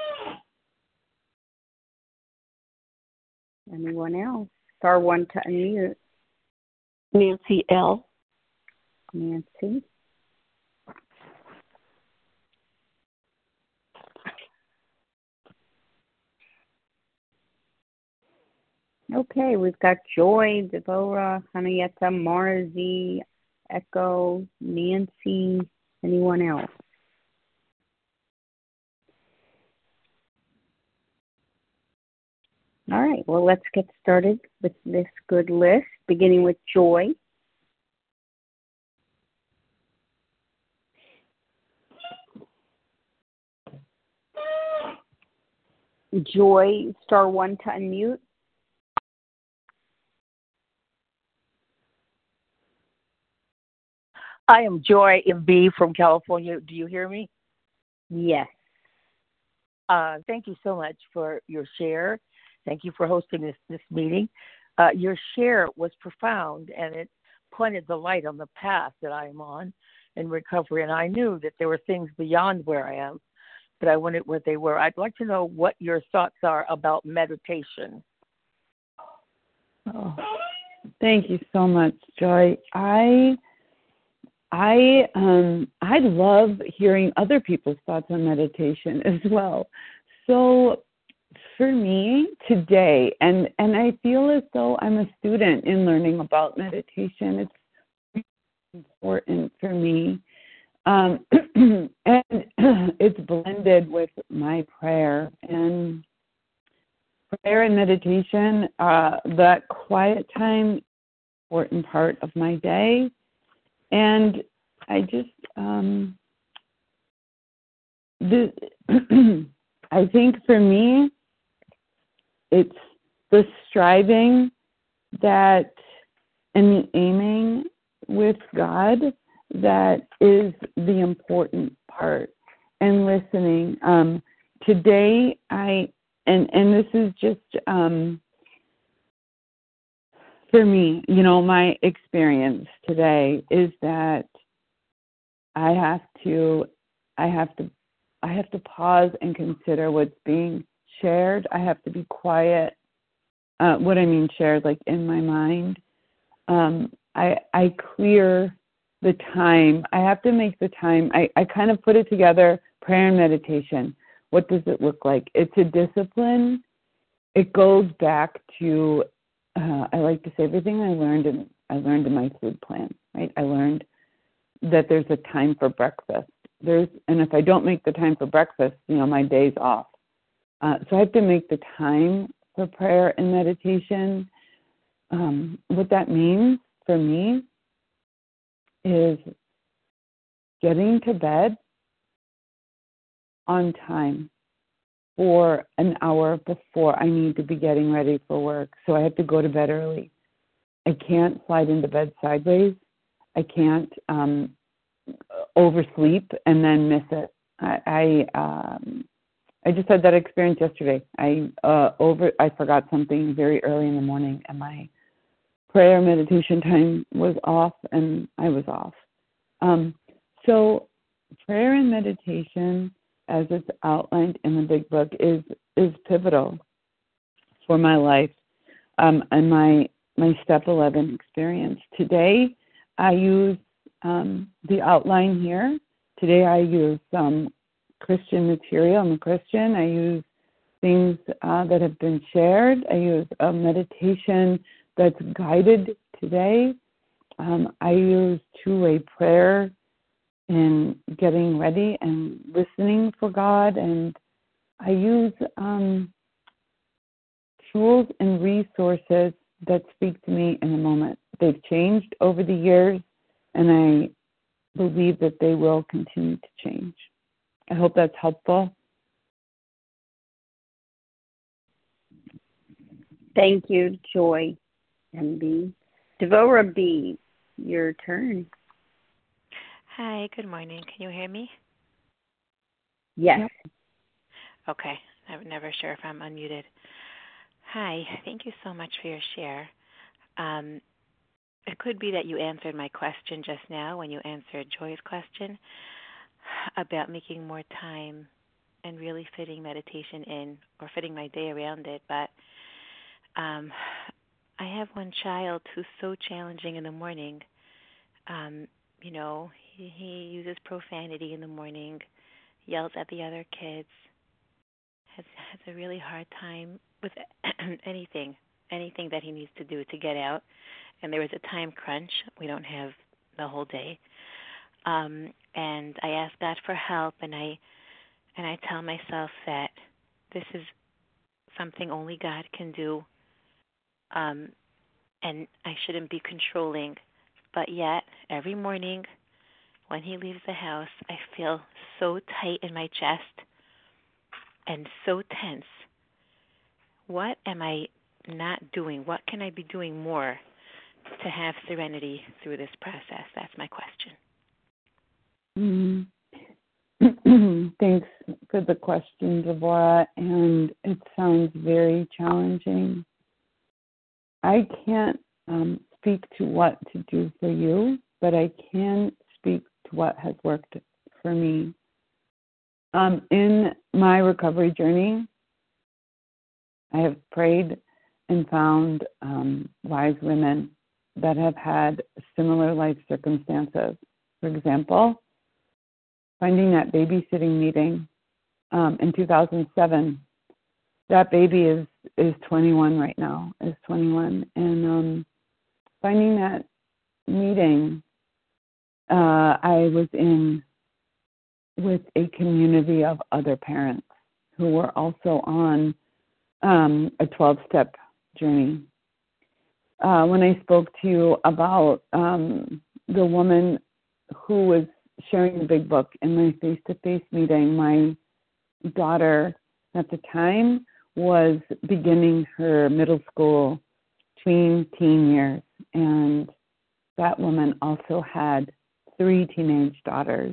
Anyone else? *1 to unmute. Nancy L. Nancy. Okay, we've got Joy, Devora, Hanayeta, Marzi, Echo, Nancy. Anyone else? All right, well, let's get started with this good list, beginning with Joy. Joy, *1 to unmute. I am Joy M.B. from California. Do you hear me? Yes. Thank you so much for your share. Thank you for hosting this meeting. Your share was profound, and it pointed the light on the path that I am on in recovery. And I knew that there were things beyond where I am but I wondered what they were. I'd like to know what your thoughts are about meditation. Oh, thank you so much, Joy. I love hearing other people's thoughts on meditation as well. So for me today, and I feel as though I'm a student in learning about meditation. It's important for me. And it's blended with my prayer. And prayer and meditation, that quiet time, important part of my day. And I just, I think for me, it's the striving that and the aiming with God that is the important part, and listening. Today, and this is just for me, my experience today is that I have to pause and consider what's being shared. I have to be quiet. What I mean shared, like in my mind. I clear the time. I have to make the time. I kind of put it together, prayer and meditation. What does it look like? It's a discipline. It goes back to, I like to say, everything I learned in my food plan, right? I learned that there's a time for breakfast. And if I don't make the time for breakfast, my day's off. So I have to make the time for prayer and meditation. What that means for me is getting to bed on time for an hour before I need to be getting ready for work. So I have to go to bed early. I can't slide into bed sideways. I can't oversleep and then miss it. I just had that experience yesterday. I forgot something very early in the morning, and my prayer meditation time was off, and I was off. So prayer and meditation, as it's outlined in the Big Book, is pivotal for my life and my Step 11 experience. Today, I use the outline here. Today, I use Christian material. I'm a Christian. I use things that have been shared. I use a meditation that's guided today. I use two-way prayer in getting ready and listening for God. And I use tools and resources that speak to me in the moment. They've changed over the years, and I believe that they will continue to change. I hope that's helpful. Thank you, Joy MB. Devora B., your turn. Hi, good morning. Can you hear me? Yes. Yep. Okay. I'm never sure if I'm unmuted. Hi. Thank you so much for your share. It could be that you answered my question just now when you answered Joy's question about making more time and really fitting meditation in or fitting my day around it. But I have one child who's so challenging in the morning. He uses profanity in the morning, yells at the other kids, has a really hard time with anything that he needs to do to get out. And there is a time crunch. We don't have the whole day. And I ask God for help, and I tell myself that this is something only God can do, and I shouldn't be controlling. But yet, every morning when he leaves the house, I feel so tight in my chest and so tense. What am I not doing? What can I be doing more to have serenity through this process? That's my question. Thanks for the question, Devora, and it sounds very challenging. I can't speak to what to do for you, but I can speak to what has worked for me. In my recovery journey, I have prayed and found wise women that have had similar life circumstances. For example, finding that babysitting meeting in 2007. That baby is 21 right now, is 21. And finding that meeting, I was in with a community of other parents who were also on a 12-step journey. When I spoke to you about the woman who was sharing the big book in my face-to-face meeting, my daughter at the time was beginning her middle school teen years, and that woman also had 3 teenage daughters.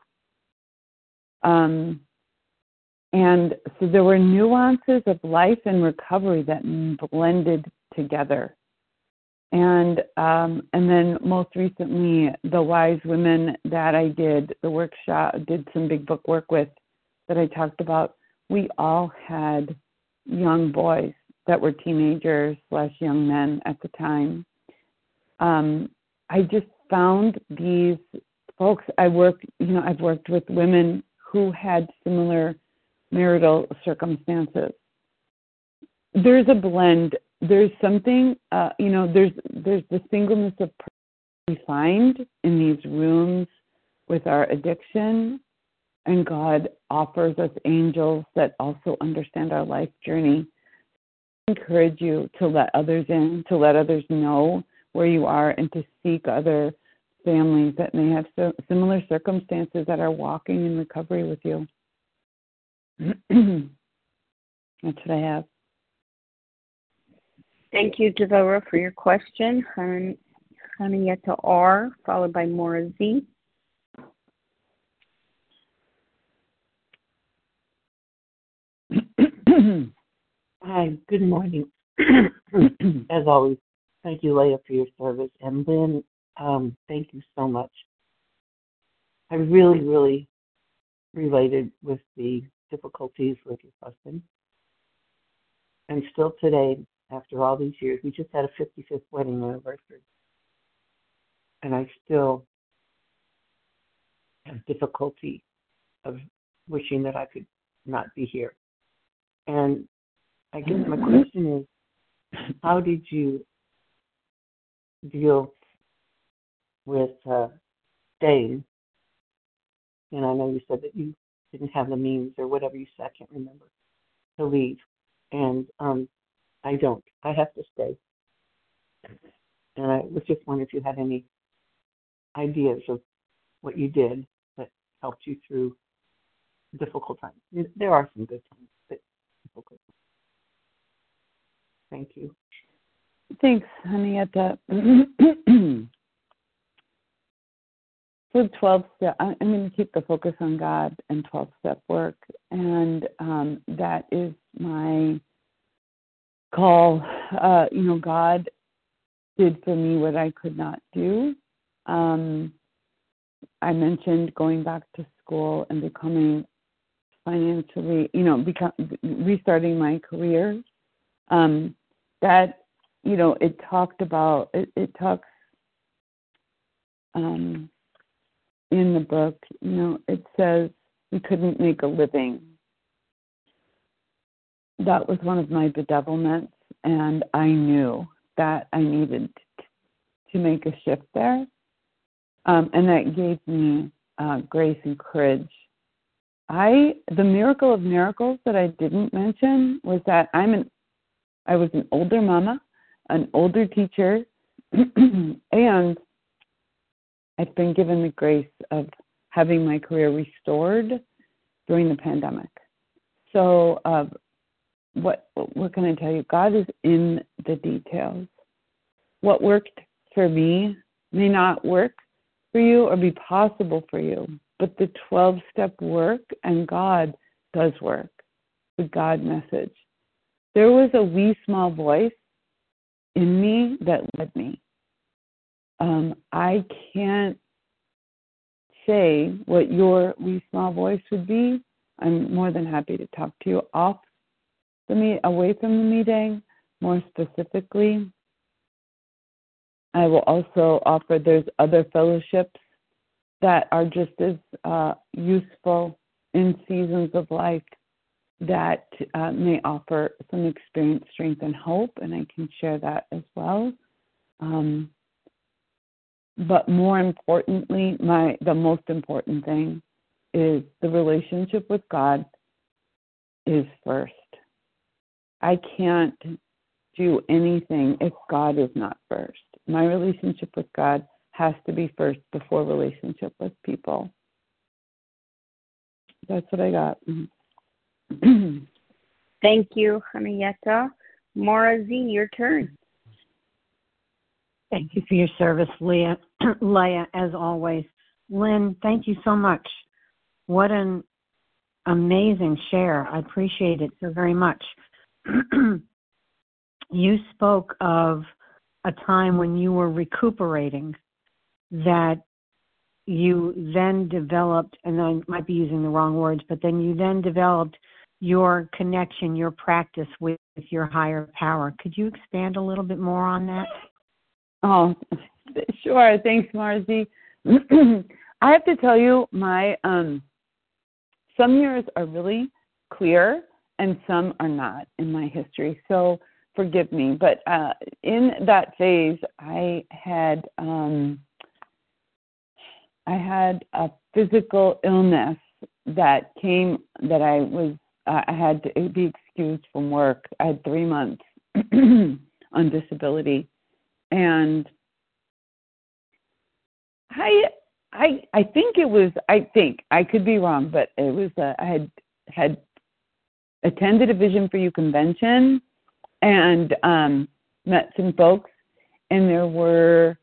And so there were nuances of life and recovery that blended together. And then most recently, the wise women that I did the workshop, did some big book work with that I talked about, we all had young boys that were teenagers / young men at the time. I just found these folks. I've worked with women who had similar marital circumstances. There's a blend. There's something, there's the singleness of person we find in these rooms with our addiction, and God offers us angels that also understand our life journey. I encourage you to let others in, to let others know where you are, and to seek other families that may have similar circumstances that are walking in recovery with you. That's what I have. Thank you, Devora, for your question. Henrietta R., followed by Maura Z. Hi, good morning. As always, thank you, Leah, for your service. And Lynn, thank you so much. I really, really related with the difficulties with your husband. And still today, after all these years, we just had a 55th wedding anniversary. And I still have difficulty of wishing that I could not be here. And I guess my question is, how did you deal with staying? And I know you said that you didn't have the means or whatever you said, I can't remember, to leave. And I don't. I have to stay. And I was just wondering if you had any ideas of what you did that helped you through difficult times. There are some good times, but difficult times. Thank you. Thanks, Henrietta. For 12-step, I'm going to keep the focus on God and 12-step work, and that is my call. God did for me what I could not do. I mentioned going back to school and becoming financially, restarting my career. It talked about, it talks in the book, it says we couldn't make a living. That was one of my bedevilments, and I knew that I needed to make a shift there. And that gave me grace and courage. The miracle of miracles that I didn't mention was that I was an older mama, an older teacher, and I've been given the grace of having my career restored during the pandemic. So what can I tell you? God is in the details. What worked for me may not work for you or be possible for you, but the 12-step work and God does work, the God message. There was a wee small voice in me that led me. I can't say what your wee small voice would be, I'm more than happy to talk to you away from the meeting. More specifically, I will also offer there's other fellowships that are just as useful in seasons of life that may offer some experience, strength, and hope, and I can share that as well. But more importantly, the most important thing is the relationship with God is first. I can't do anything if God is not first. My relationship with God has to be first before relationship with people. That's what I got. Thank you, Henrietta. Maura Z, your turn. Thank you for your service, Leah, as always. Lynn, thank you so much. What an amazing share. I appreciate it so very much. You spoke of a time when you were recuperating that you then developed, and I might be using the wrong words, but then you then developed your connection, your practice with your higher power. Could you expand a little bit more on that? Oh, sure. Thanks, Marzi. I have to tell you, my some years are really clear and some are not in my history. So forgive me. But in that phase, I had a physical illness that came that I had to be excused from work. I had 3 months on disability. And I think it was, I could be wrong, but it was, I had attended a Vision for You convention and met some folks, and there were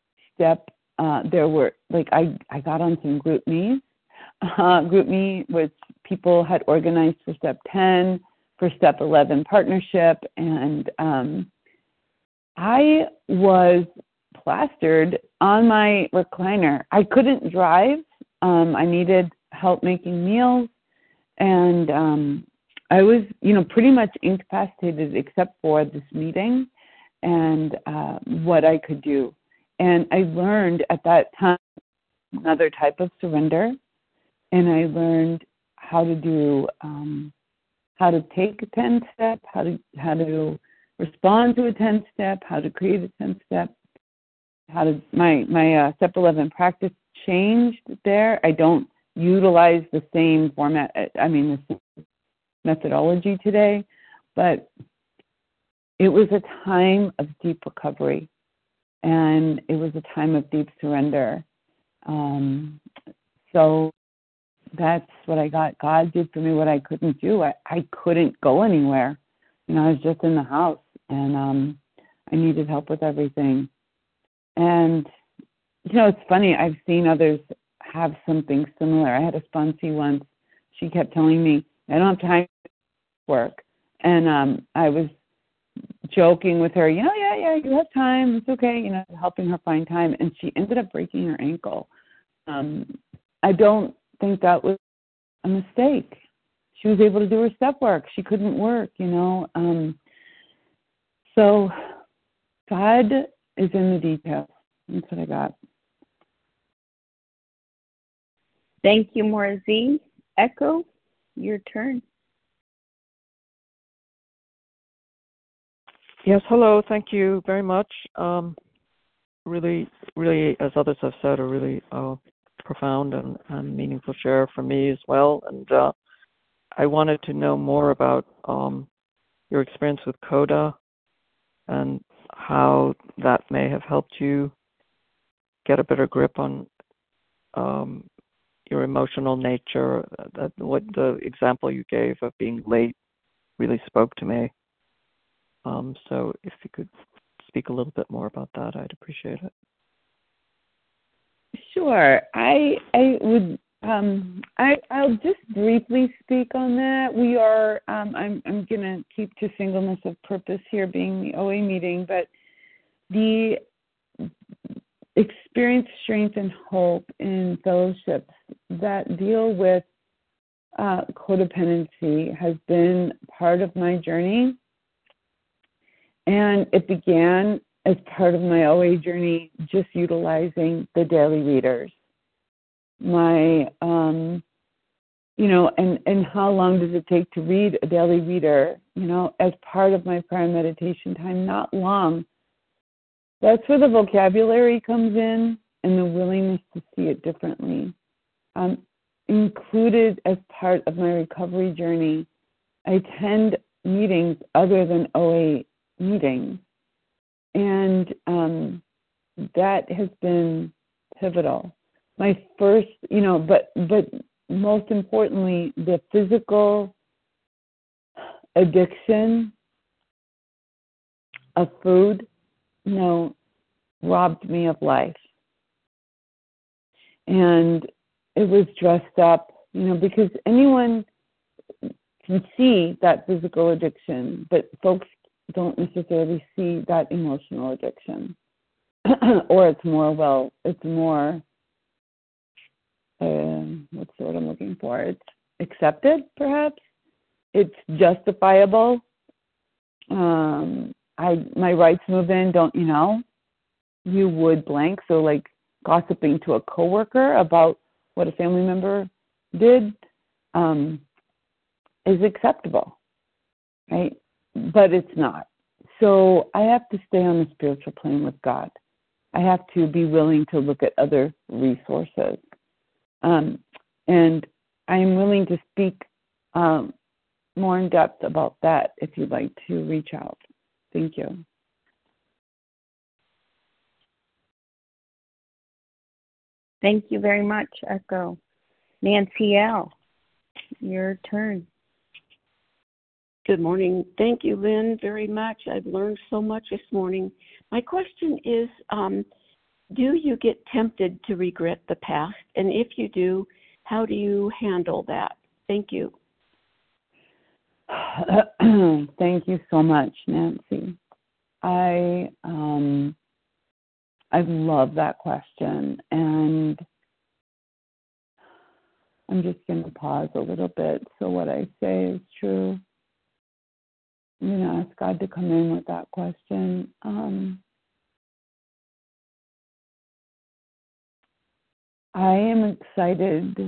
I got on some GroupMe. GroupMe was people had organized for Step 10, for Step 11 partnership, and I was plastered on my recliner. I couldn't drive. I needed help making meals, and I was, pretty much incapacitated except for this meeting and what I could do. And I learned at that time another type of surrender, and I learned how to do, how to take a 10-step, how to respond to a 10-step, how to create a 10-step, my Step 11 practice changed there. I don't utilize the same format, the same methodology today, but it was a time of deep recovery, and it was a time of deep surrender. So that's what I got. God did for me what I couldn't do. I couldn't go anywhere. I was just in the house, and I needed help with everything. And, it's funny. I've seen others have something similar. I had a sponsee once. She kept telling me, I don't have time to work. And I was joking with her, yeah, you have time. It's okay, helping her find time. And she ended up breaking her ankle. I don't think that was a mistake. She was able to do her step work. She couldn't work, So God is in the details. That's what I got. Thank you, Maura Z. Echo, your turn. Yes, hello. Thank you very much. Really, really, as others have said, a really profound and meaningful share for me as well. And I wanted to know more about your experience with Coda and how that may have helped you get a better grip on your emotional nature. What the example you gave of being late really spoke to me. So if you could speak a little bit more about that, I'd appreciate it. Sure. I would. I'll just briefly speak on that. We are. I'm going to keep to singleness of purpose here, being the OA meeting, but the experience, strength, and hope in fellowships that deal with codependency has been part of my journey. And it began as part of my OA journey, just utilizing the daily readers. My, and how long does it take to read a daily reader? As part of my prayer and meditation time, not long. That's where the vocabulary comes in and the willingness to see it differently. Included as part of my recovery journey, I attend meetings other than OA meetings. And that has been pivotal. My first, but most importantly, the physical addiction of food, robbed me of life. And it was dressed up, because anyone can see that physical addiction, but folks don't necessarily see that emotional addiction. Or it's more, what's the word I'm looking for? It's accepted, perhaps. It's justifiable. My rights move in, don't you know? You would blank. So like gossiping to a coworker about what a family member did is acceptable, right? But it's not. So I have to stay on the spiritual plane with God. I have to be willing to look at other resources. And I am willing to speak more in depth about that if you'd like to reach out. Thank you. Thank you very much, Echo. Nancy L., your turn. Good morning. Thank you, Lynn, very much. I've learned so much this morning. My question is, do you get tempted to regret the past? And if you do, how do you handle that? Thank you. Thank you so much, Nancy. I love that question, and I'm just going to pause a little bit so what I say is true. I'm going to ask God to come in with that question. I am excited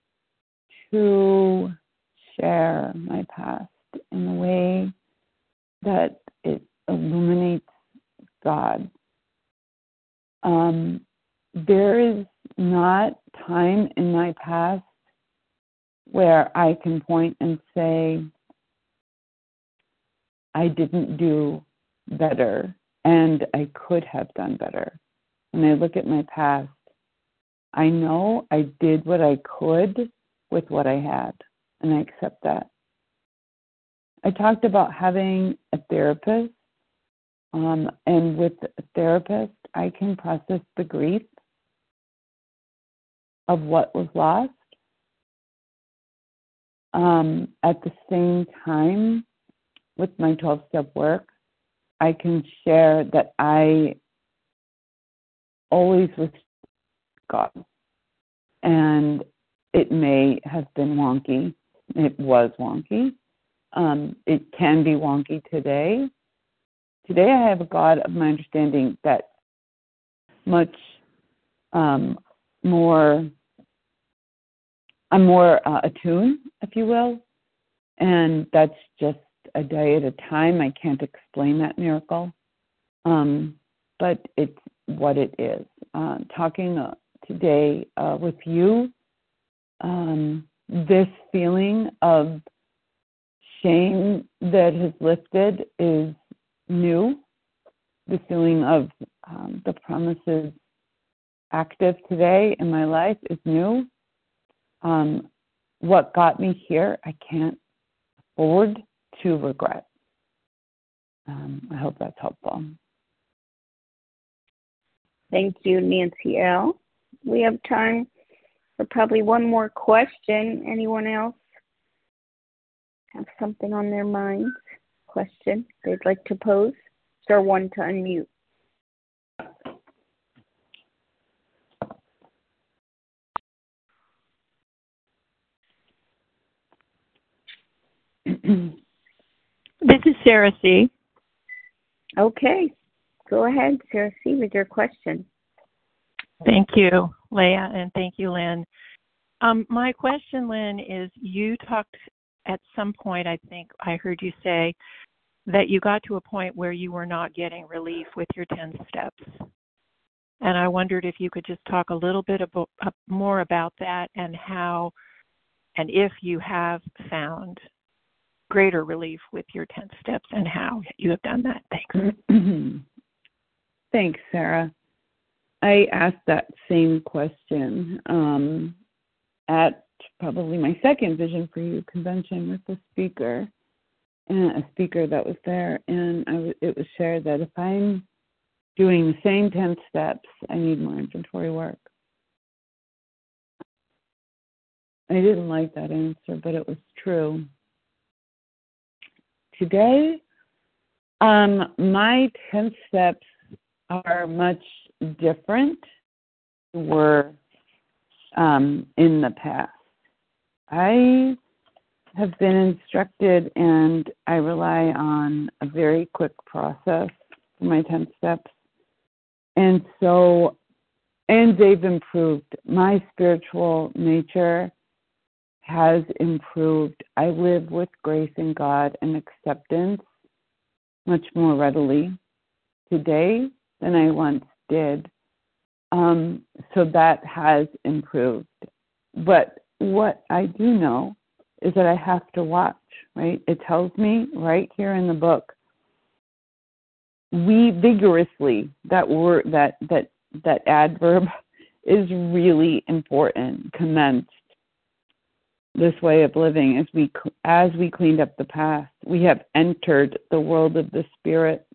to share my past in a way that it illuminates God. There is not time in my past where I can point and say, I didn't do better and I could have done better. When I look at my past, I know I did what I could with what I had, and I accept that. I talked about having a therapist, and with a therapist, I can process the grief of what was lost. At the same time, with my 12-step work, I can share that I always was God. And it may have been wonky. It was wonky. It can be wonky today. Today I have a God of my understanding that much more, I'm more attuned, if you will. And that's just a day at a time. I can't explain that miracle. But it's what it is. Talking today with you, this feeling of shame that has lifted is new. The feeling of the promises active today in my life is new. What got me here, I can't afford to regret. I hope that's helpful. Thank you, Nancy L. We have time for probably one more question. Anyone else have something on their minds? Question they'd like to pose? Star one to unmute. This is Sarah C. Okay. Go ahead, Sarah C., with your question. Thank you, Leah, and thank you, Lynn. My question, Lynn, is you talked at some point, I think I heard you say, that you got to a point where you were not getting relief with your 10 steps. And I wondered if you could just talk a little bit more about that and how, and if you have found greater relief with your 10 steps and how you have done that. Thanks. Thanks, Sarah. I asked that same question at probably my second Vision for You convention with a speaker that was there, and it was shared that if I'm doing the same 10 steps, I need more inventory work. I didn't like that answer, but it was true. Today, my 10 steps are much different than were in the past. I have been instructed, and I rely on a very quick process for my 10 steps. And they've improved. My spiritual nature has improved. I live with grace in God and acceptance much more readily today than I once did. So that has improved. But what I do know is that I have to watch, right? It tells me right here in the book, we vigorously, that word, that adverb is really important. Commenced this way of living as we cleaned up the past. We have entered the world of the spirit.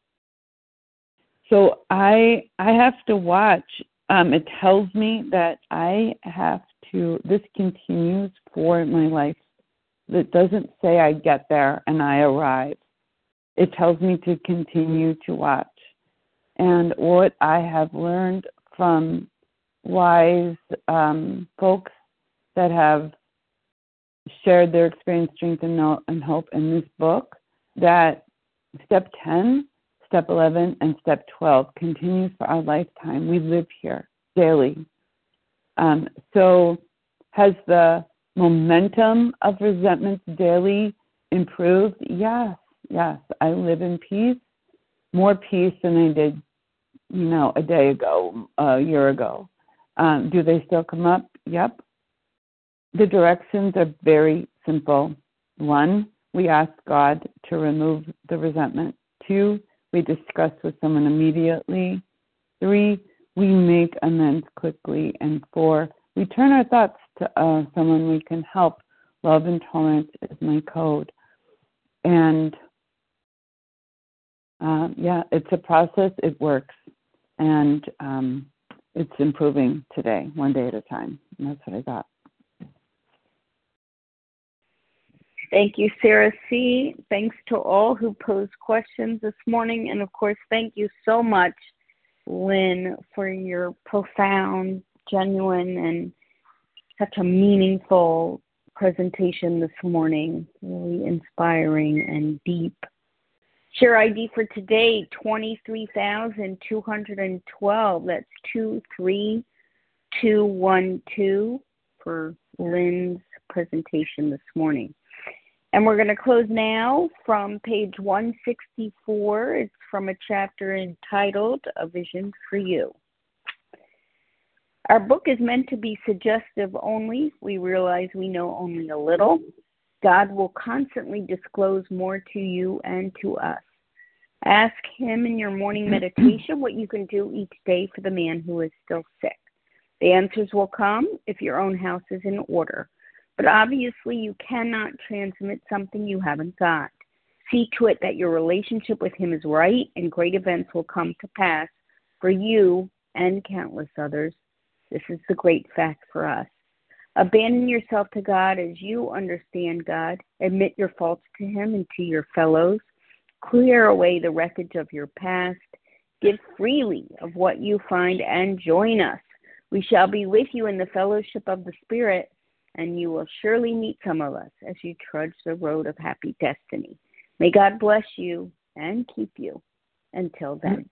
So I have to watch. It tells me that I have to. This continues for my life. It doesn't say I get there and I arrive. It tells me to continue to watch. And what I have learned from wise folks that have shared their experience, strength, and hope in this book, that step 10, step 11, and step 12 continues for our lifetime. We live here daily. So has the momentum of resentments daily improved? Yes. I live in peace, more peace than I did, a day ago, a year ago. Do they still come up? Yep. The directions are very simple. 1, we ask God to remove the resentment. 2, we discuss with someone immediately. 3, we make amends quickly. And 4, we turn our thoughts to someone we can help. Love and tolerance is my code. And it's a process. It works. And it's improving today, one day at a time. And that's what I got. Thank you, Sarah C. Thanks to all who posed questions this morning. And, of course, thank you so much, Lynn, for your profound, genuine, and such a meaningful presentation this morning. Really inspiring and deep. Share ID for today, 23,212. That's 23212 for Lynn's presentation this morning. And we're going to close now from page 164. It's from a chapter entitled A Vision for You. Our book is meant to be suggestive only. We realize we know only a little. God will constantly disclose more to you and to us. Ask Him in your morning meditation what you can do each day for the man who is still sick. The answers will come if your own house is in order. But obviously you cannot transmit something you haven't got. See to it that your relationship with Him is right, and great events will come to pass for you and countless others. This is the great fact for us. Abandon yourself to God as you understand God. Admit your faults to Him and to your fellows. Clear away the wreckage of your past. Give freely of what you find and join us. We shall be with you in the fellowship of the Spirit. and you will surely meet some of us as you trudge the road of happy destiny. May God bless you and keep you. Until then.